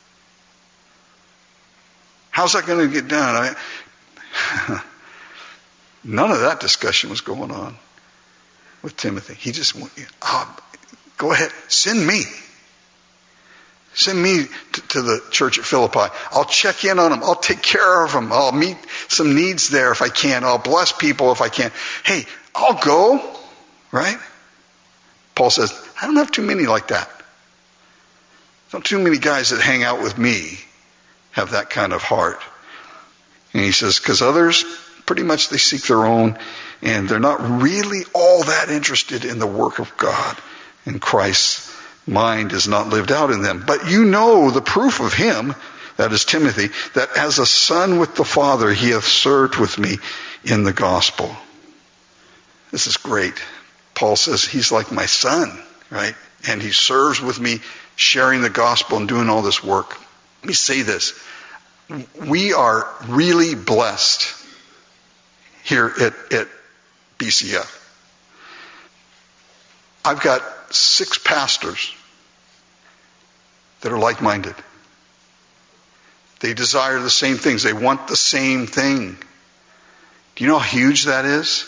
Speaker 1: How's that going to get done? I, None of that discussion was going on with Timothy. He just went, oh, go ahead, send me. Send me to, to the church at Philippi. I'll check in on them. I'll take care of them. I'll meet some needs there if I can. I'll bless people if I can. Hey, I'll go, right? Paul says, I don't have too many like that. Not too many guys that hang out with me have that kind of heart. And he says, because others, pretty much they seek their own, and they're not really all that interested in the work of God. And Christ's mind is not lived out in them. But you know the proof of him, that is Timothy, that as a son with the Father, he hath served with me in the gospel. This is great. Paul says he's like my son, right? And he serves with me, sharing the gospel and doing all this work. Let me say this. We are really blessed here at, at B C F. I've got six pastors that are like-minded. They desire the same things. They want the same thing. Do you know how huge that is?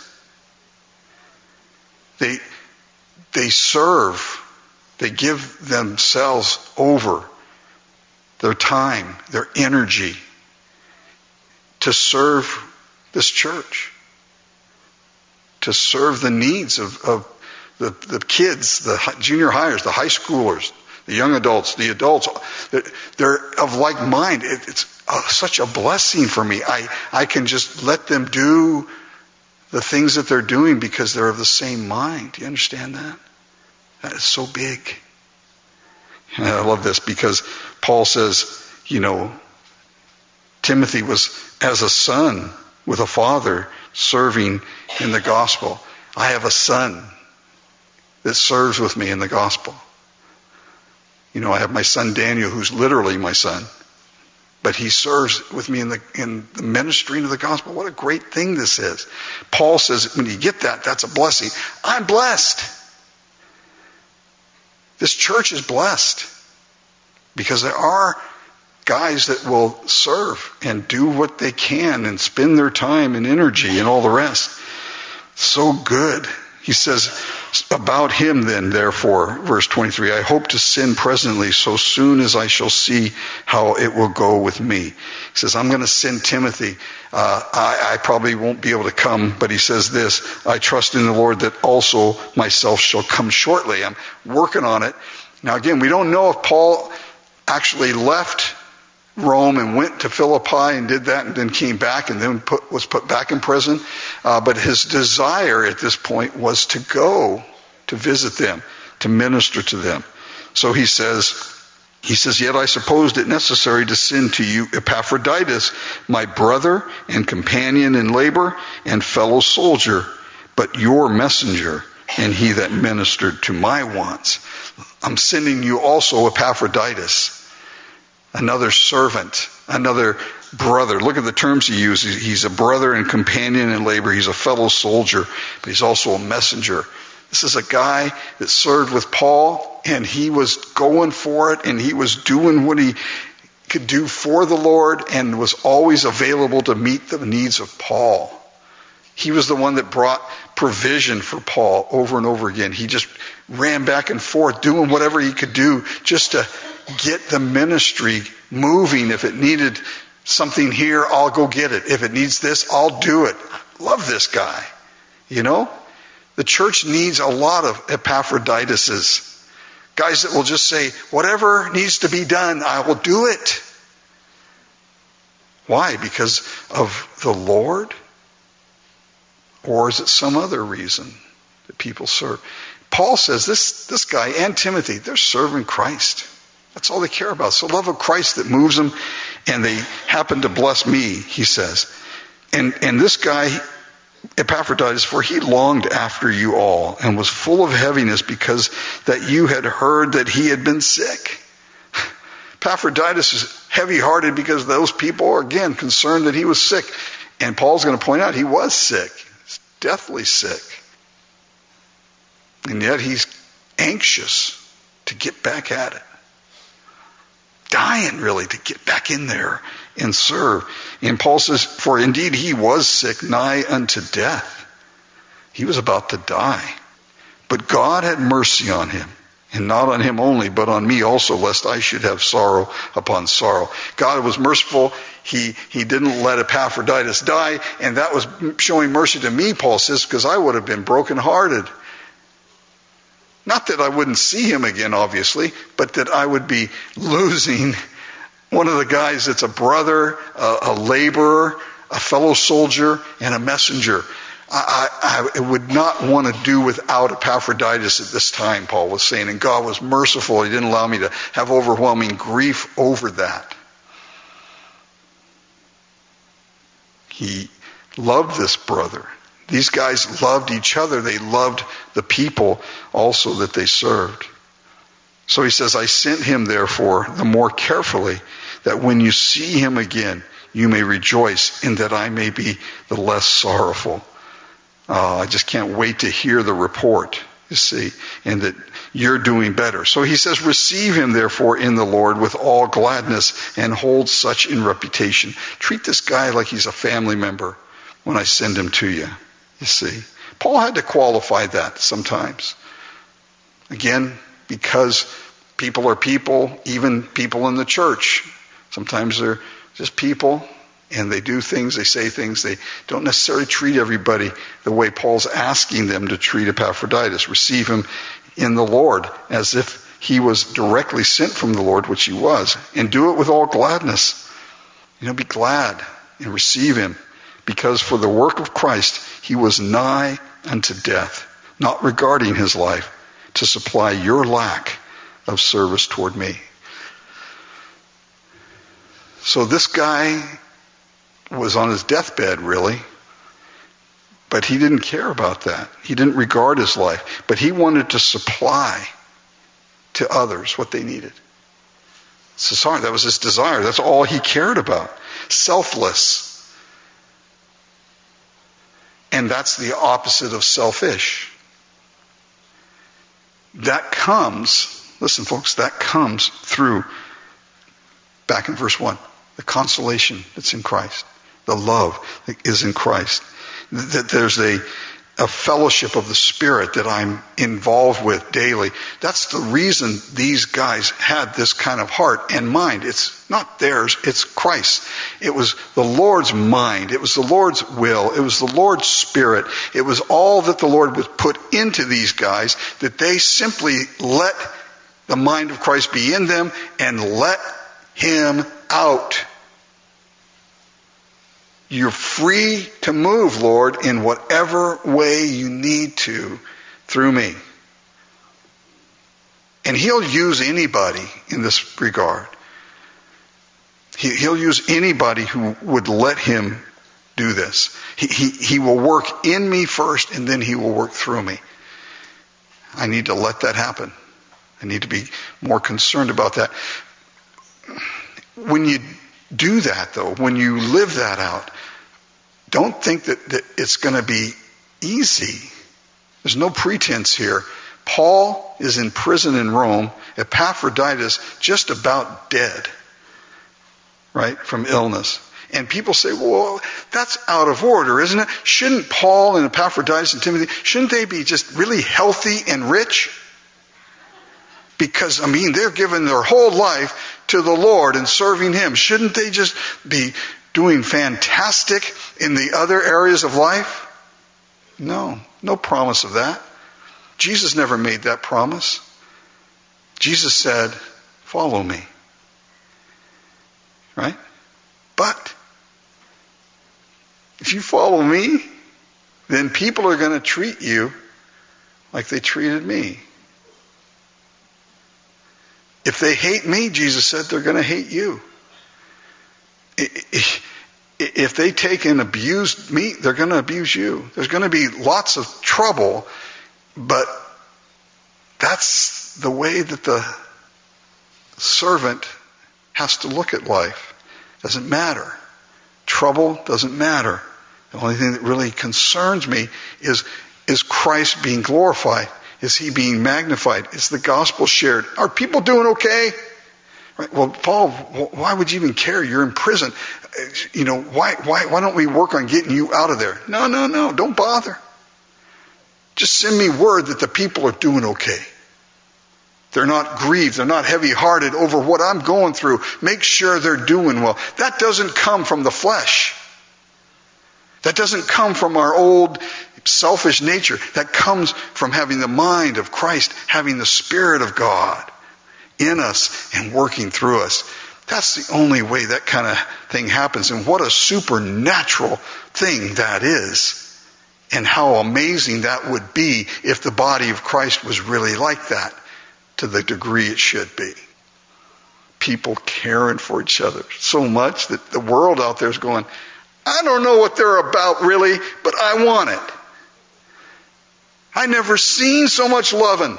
Speaker 1: They, they serve. They give themselves over, their time, their energy, to serve this church, to serve the needs of, of the, the kids, the junior hires, the high schoolers, the young adults, the adults. They're, they're of like mind. It, it's uh, such a blessing for me. I, I can just let them do the things that they're doing because they're of the same mind. Do you understand that? That is so big. And I love this because Paul says, you know, Timothy was as a son with a father serving in the gospel. I have a son that serves with me in the gospel. You know, I have my son Daniel, who's literally my son. but he serves with me in the in the ministering of the gospel. What a great thing this is. Paul says when you get that, that's a blessing. I'm blessed. This church is blessed because there are guys that will serve and do what they can and spend their time and energy and all the rest. So good. He says, about him then, therefore, verse twenty-three, I hope to send presently so soon as I shall see how it will go with me. He says, I'm going to send Timothy. Uh, I, I probably won't be able to come, but he says this, I trust in the Lord that also myself shall come shortly. I'm working on it. Now again, we don't know if Paul actually left Rome and went to Philippi and did that and then came back and then put, was put back in prison. Uh, but his desire at this point was to go to visit them, to minister to them. So he says, he says, yet I supposed it necessary to send to you Epaphroditus, my brother and companion in labor and fellow soldier, but your messenger and he that ministered to my wants. I'm sending you also Epaphroditus, another servant, another brother. Look at the terms he uses. He's a brother and companion in labor. He's a fellow soldier, but he's also a messenger. This is a guy that served with Paul, and he was going for it, and he was doing what he could do for the Lord, and was always available to meet the needs of Paul. He was the one that brought provision for Paul over and over again. He just ran back and forth, doing whatever he could do just to get the ministry moving. If it needed something here, I'll go get it. If it needs this, I'll do it. Love this guy. You know? The church needs a lot of Epaphroditus. Guys that will just say, whatever needs to be done, I will do it. Why? Because of the Lord? Or is it some other reason that people serve? Paul says this, this guy and Timothy, they're serving Christ. That's all they care about. It's the love of Christ that moves them, and they happen to bless me, he says. And and this guy, Epaphroditus, for he longed after you all and was full of heaviness because that you had heard that he had been sick. Epaphroditus is heavy-hearted because those people are, again, concerned that he was sick. And Paul's going to point out he was sick. He's deathly sick. And yet he's anxious to get back at it. Dying, really, to get back in there and serve. And Paul says, for indeed he was sick, nigh unto death. He was about to die. But God had mercy on him. And not on him only, but on me also, lest I should have sorrow upon sorrow. God was merciful. He, he didn't let Epaphroditus die. And that was showing mercy to me, Paul says, because I would have been brokenhearted. Not that I wouldn't see him again, obviously, but that I would be losing one of the guys that's a brother, a, a laborer, a fellow soldier, and a messenger. I, I, I would not want to do without Epaphroditus at this time, Paul was saying. And God was merciful. He didn't allow me to have overwhelming grief over that. He loved this brother. These guys loved each other. They loved the people also that they served. So he says, I sent him therefore the more carefully, that when you see him again, you may rejoice, in that I may be the less sorrowful. Uh, I just can't wait to hear the report, you see, and that you're doing better. So he says, receive him therefore in the Lord with all gladness, and hold such in reputation. Treat this guy like he's a family member when I send him to you. You see, Paul had to qualify that sometimes. Again, because people are people, even people in the church. Sometimes they're just people, and they do things, they say things. They don't necessarily treat everybody the way Paul's asking them to treat Epaphroditus. Receive him in the Lord as if he was directly sent from the Lord, which he was. And do it with all gladness. You know, be glad and receive him. Because for the work of Christ, he was nigh unto death, not regarding his life, to supply your lack of service toward me. So this guy was on his deathbed, really, but he didn't care about that. He didn't regard his life, but he wanted to supply to others what they needed. It's his heart. That was his desire. That's all he cared about. Selfless. And that's the opposite of selfish. That comes, listen folks, that comes through, back in verse one, the consolation that's in Christ. The love that is in Christ. That there's a, a fellowship of the Spirit that I'm involved with daily. That's the reason these guys had this kind of heart and mind. It's not theirs, it's Christ. It was the Lord's mind. It was the Lord's will. It was the Lord's Spirit. It was all that the Lord would put into these guys, that they simply let the mind of Christ be in them and let Him out. You're free to move, Lord, in whatever way you need to through me. And He'll use anybody in this regard. He, he'll use anybody who would let Him do this. He, he, he will work in me first, and then He will work through me. I need to let that happen. I need to be more concerned about that. When you do that, though, when you live that out, don't think that, that it's going to be easy. There's no pretense here. Paul is in prison in Rome. Epaphroditus just about dead, right, from illness. And people say, well, that's out of order, isn't it? Shouldn't Paul and Epaphroditus and Timothy, shouldn't they be just really healthy and rich? Because, I mean, they're giving their whole life to the Lord and serving Him. Shouldn't they just be doing fantastic in the other areas of life? No, no promise of that. Jesus never made that promise. Jesus said, follow me. Right? But if you follow me, then people are going to treat you like they treated me. If they hate me, Jesus said, they're going to hate you. If they take and abuse me, they're going to abuse you. There's going to be lots of trouble, but that's the way that the servant has to look at life. Doesn't matter. Trouble doesn't matter. The only thing that really concerns me is, is Christ being glorified? Is He being magnified? Is the gospel shared? Are people doing okay? Right? Well, Paul, why would you even care? You're in prison. You know, why, why, why don't we work on getting you out of there? No, no, no, don't bother. Just send me word that the people are doing okay. They're not grieved. They're not heavy-hearted over what I'm going through. Make sure they're doing well. That doesn't come from the flesh. That doesn't come from our old selfish nature. That comes from having the mind of Christ, having the Spirit of God in us and working through us. That's the only way that kind of thing happens. And what a supernatural thing that is. And how amazing that would be if the body of Christ was really like that to the degree it should be. People caring for each other so much that the world out there is going, I don't know what they're about really, but I want it. I never seen so much loving.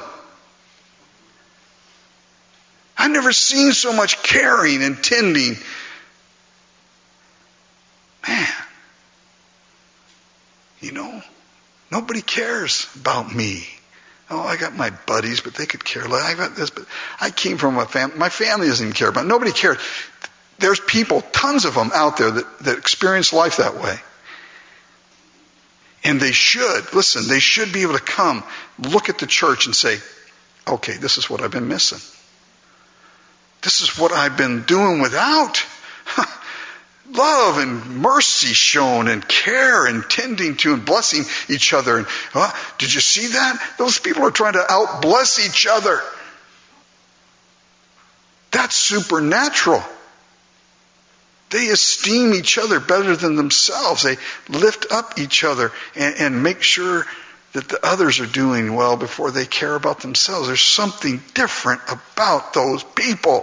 Speaker 1: I never seen so much caring and tending. Man, you know, nobody cares about me. Oh, I got my buddies, but they could care less. I got this, but I came from a family. My family doesn't even care about it. Nobody cares. There's people, tons of them out there that, that experience life that way. And they should, listen, they should be able to come, look at the church and say, okay, this is what I've been missing. This is what I've been doing without. Love and mercy shown and care and tending to and blessing each other. And uh, did you see that? Those people are trying to out-bless each other. That's supernatural. They esteem each other better than themselves. They lift up each other and, and make sure that the others are doing well before they care about themselves. There's something different about those people.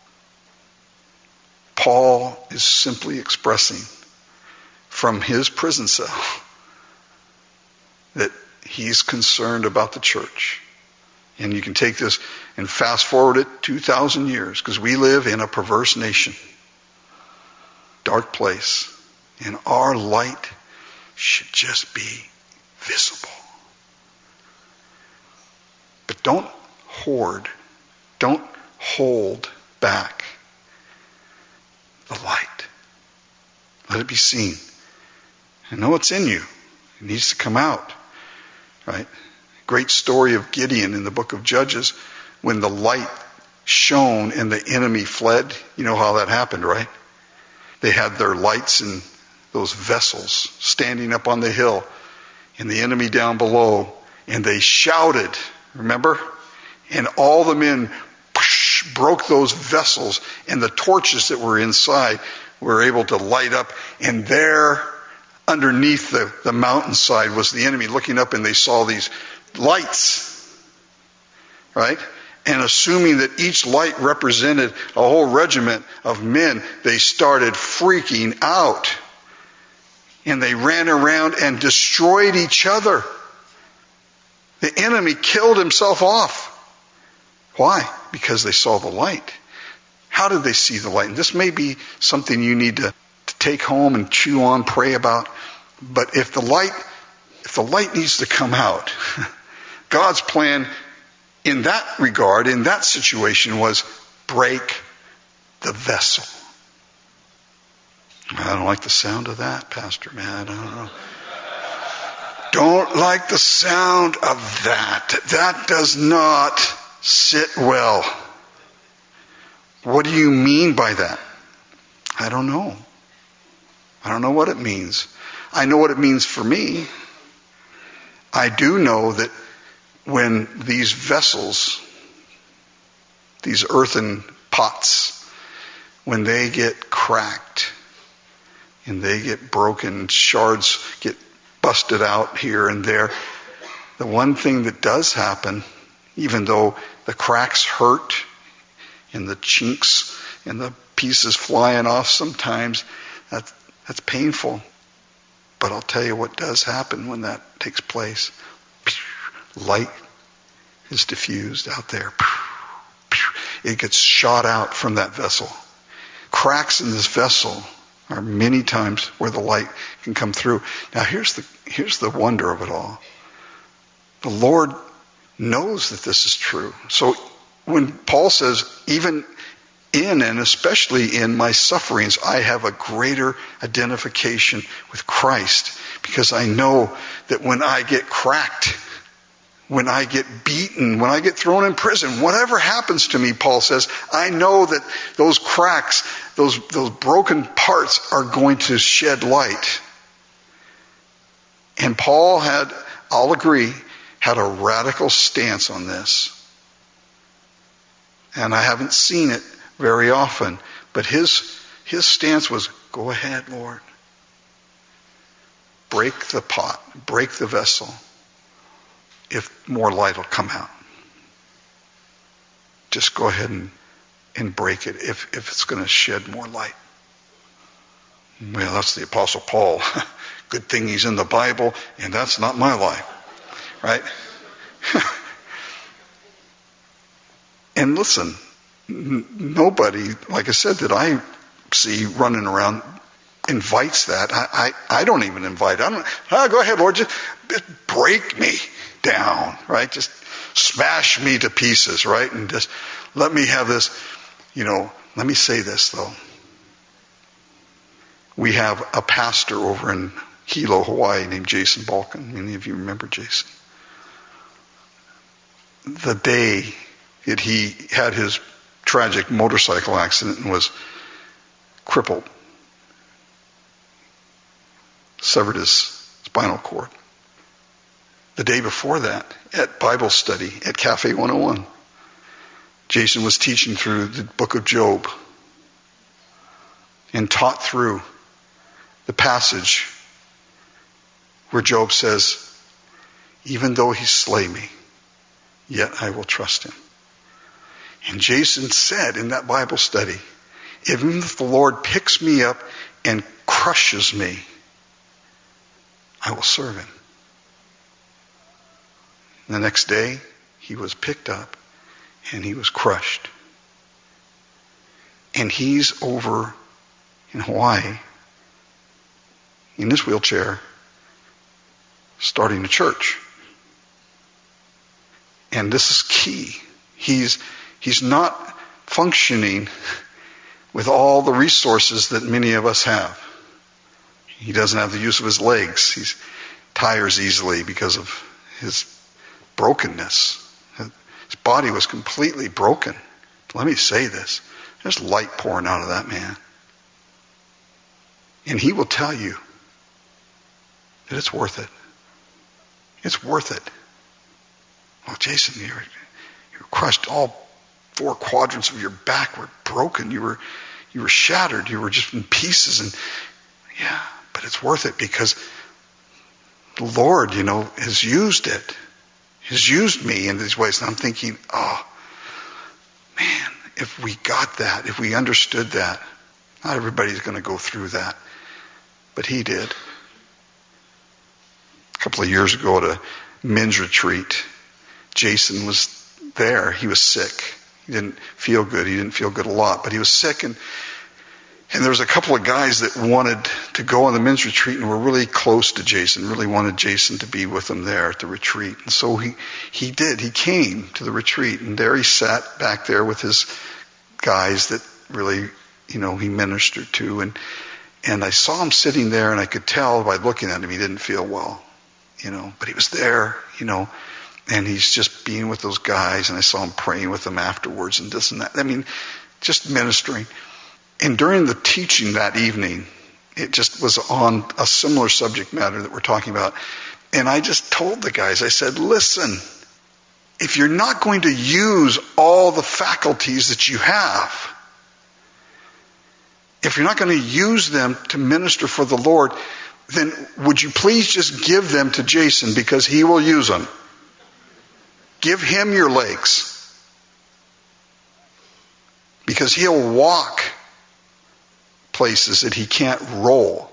Speaker 1: Paul is simply expressing from his prison cell that he's concerned about the church. And you can take this and fast forward it two thousand years, because we live in a perverse nation. Dark place. And our light should just be visible. But don't hoard, don't hold back the light. Let it be seen. I know it's in you. It needs to come out. Right? Great story of Gideon in the book of Judges, when the light shone and the enemy fled. You know how that happened, right? They had their lights in those vessels standing up on the hill, and the enemy down below, and they shouted, remember? And all the men whoosh, broke those vessels, and the torches that were inside were able to light up, and there underneath the, the mountainside was the enemy looking up, and they saw these lights, right? And assuming that each light represented a whole regiment of men, they started freaking out. And they ran around and destroyed each other. The enemy killed himself off. Why? Because they saw the light. How did they see the light? And this may be something you need to, to take home and chew on, pray about. But if the light, if the light needs to come out, God's plan in that regard, in that situation, was break the vessel. I don't like the sound of that, Pastor man. I don't know. Don't like the sound of that. That does not sit well. What do you mean by that? I don't know. I don't know what it means. I know what it means for me. I do know that when these vessels, these earthen pots, when they get cracked and they get broken, shards get busted out here and there, the one thing that does happen, even though the cracks hurt and the chinks and the pieces flying off sometimes, that, that's painful. But I'll tell you what does happen when that takes place. Light is diffused out there. It gets shot out from that vessel. Cracks in this vessel are many times where the light can come through. Now here's the here's the wonder of it all. The Lord knows that this is true. So when Paul says, even in and especially in my sufferings, I have a greater identification with Christ, because I know that when I get cracked, when I get beaten, when I get thrown in prison, whatever happens to me, Paul says, I know that those cracks, those, those broken parts are going to shed light. And Paul had, I'll agree, had a radical stance on this. And I haven't seen it very often, but his, his stance was, go ahead, Lord. Break the pot, break the vessel. If more light will come out. Just go ahead and, and break it if, if it's going to shed more light. Well, that's the Apostle Paul. Good thing he's in the Bible, and that's not my life. Right? And listen, n- nobody, like I said, that I see running around invites that. I, I, I don't even invite it. I don't, oh, go ahead, Lord, just break me down, right? Just smash me to pieces, right? And just let me have this, you know, let me say this though. We have a pastor over in Hilo, Hawaii named Jason Balkan. Many of you remember Jason. The day that he had his tragic motorcycle accident and was crippled, severed his spinal cord. The day before that, at Bible study at Cafe one oh one, Jason was teaching through the book of Job and taught through the passage where Job says, even though he slay me, yet I will trust him. And Jason said in that Bible study, even if the Lord picks me up and crushes me, I will serve him. The next day, he was picked up and he was crushed. And he's over in Hawaii in his wheelchair starting a church. And this is key. He's he's not functioning with all the resources that many of us have. He doesn't have the use of his legs. He tires easily because of his brokenness. His body was completely broken. Let me say this. There's light pouring out of that man. And he will tell you that it's worth it. It's worth it. Well, Jason, you were, you were crushed. All four quadrants of your back were broken. You were, you were shattered. You were just in pieces. And yeah, but it's worth it because the Lord, you know, has used it. Has used me in these ways. And I'm thinking, oh, man, if we got that, if we understood that, not everybody's going to go through that. But he did. A couple of years ago at a men's retreat, Jason was there. He was sick. He didn't feel good. He didn't feel good a lot, but he was sick. And and there was a couple of guys that wanted to go on the men's retreat and were really close to Jason, really wanted Jason to be with them there at the retreat. And so he, he did. He came to the retreat, and there he sat back there with his guys that really, you know, he ministered to. And and I saw him sitting there, and I could tell by looking at him he didn't feel well, you know, but he was there, you know. And he's just being with those guys, and I saw him praying with them afterwards and this and that. I mean, just ministering. And during the teaching that evening, it just was on a similar subject matter that we're talking about. And I just told the guys, I said, listen, if you're not going to use all the faculties that you have, if you're not going to use them to minister for the Lord, then would you please just give them to Jason because he will use them. Give him your legs. Because he'll walk places that he can't roll.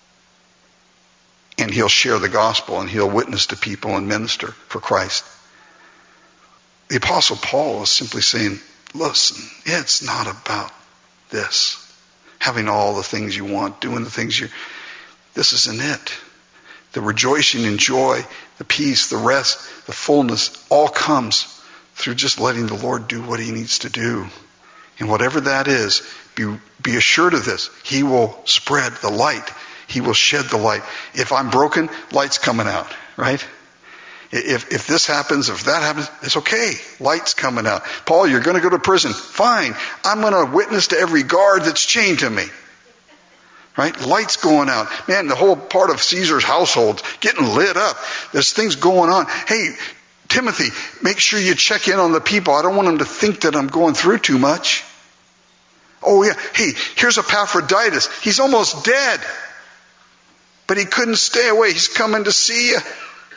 Speaker 1: And he'll share the gospel and he'll witness to people and minister for Christ. The Apostle Paul is simply saying, listen, it's not about this. Having all the things you want, doing the things you... This isn't it. The rejoicing and joy, the peace, the rest, the fullness, all comes through just letting the Lord do what he needs to do. And whatever that is, be, be assured of this. He will spread the light. He will shed the light. If I'm broken, light's coming out, right? If, if this happens, if that happens, it's okay. Light's coming out. Paul, you're going to go to prison. Fine. I'm going to witness to every guard that's chained to me. Right? Light's going out. Man, the whole part of Caesar's household getting lit up. There's things going on. Hey, Timothy, make sure you check in on the people. I don't want them to think that I'm going through too much. Oh yeah. Hey, here's Epaphroditus. He's almost dead. But he couldn't stay away. He's coming to see you.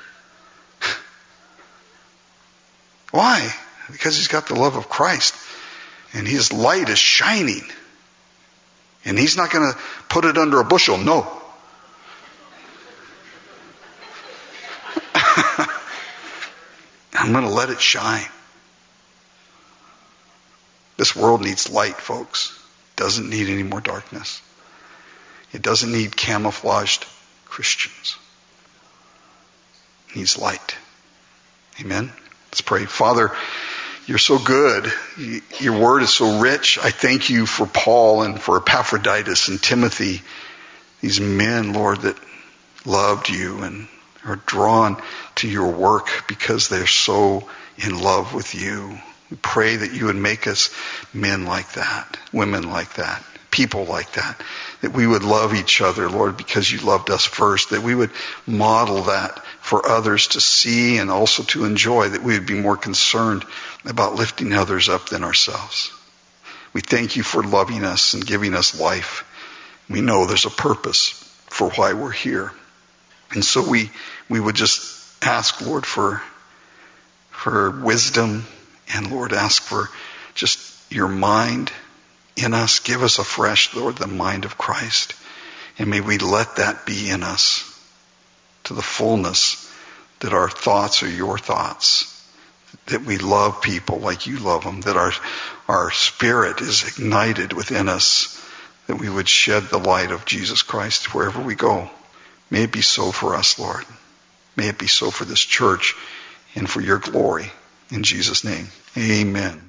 Speaker 1: Why? Because he's got the love of Christ. And his light is shining. And he's not going to put it under a bushel. No. I'm going to let it shine. This world needs light, folks. It doesn't need any more darkness. It doesn't need camouflaged Christians. It needs light. Amen? Let's pray. Father, you're so good. Your word is so rich. I thank you for Paul and for Epaphroditus and Timothy, these men, Lord, that loved you and are drawn to your work because they're so in love with you. We pray that you would make us men like that, women like that, people like that, that we would love each other, Lord, because you loved us first, that we would model that for others to see and also to enjoy, that we would be more concerned about lifting others up than ourselves. We thank you for loving us and giving us life. We know there's a purpose for why we're here. And so we, we would just ask, Lord, for, for wisdom, and Lord, ask for just your mind in us. Give us afresh, Lord, the mind of Christ. And may we let that be in us to the fullness that our thoughts are your thoughts. that we love people like you love them, that our, our spirit is ignited within us, that we would shed the light of Jesus Christ wherever we go. May it be so for us, Lord. May it be so for this church and for your glory. In Jesus' name, amen.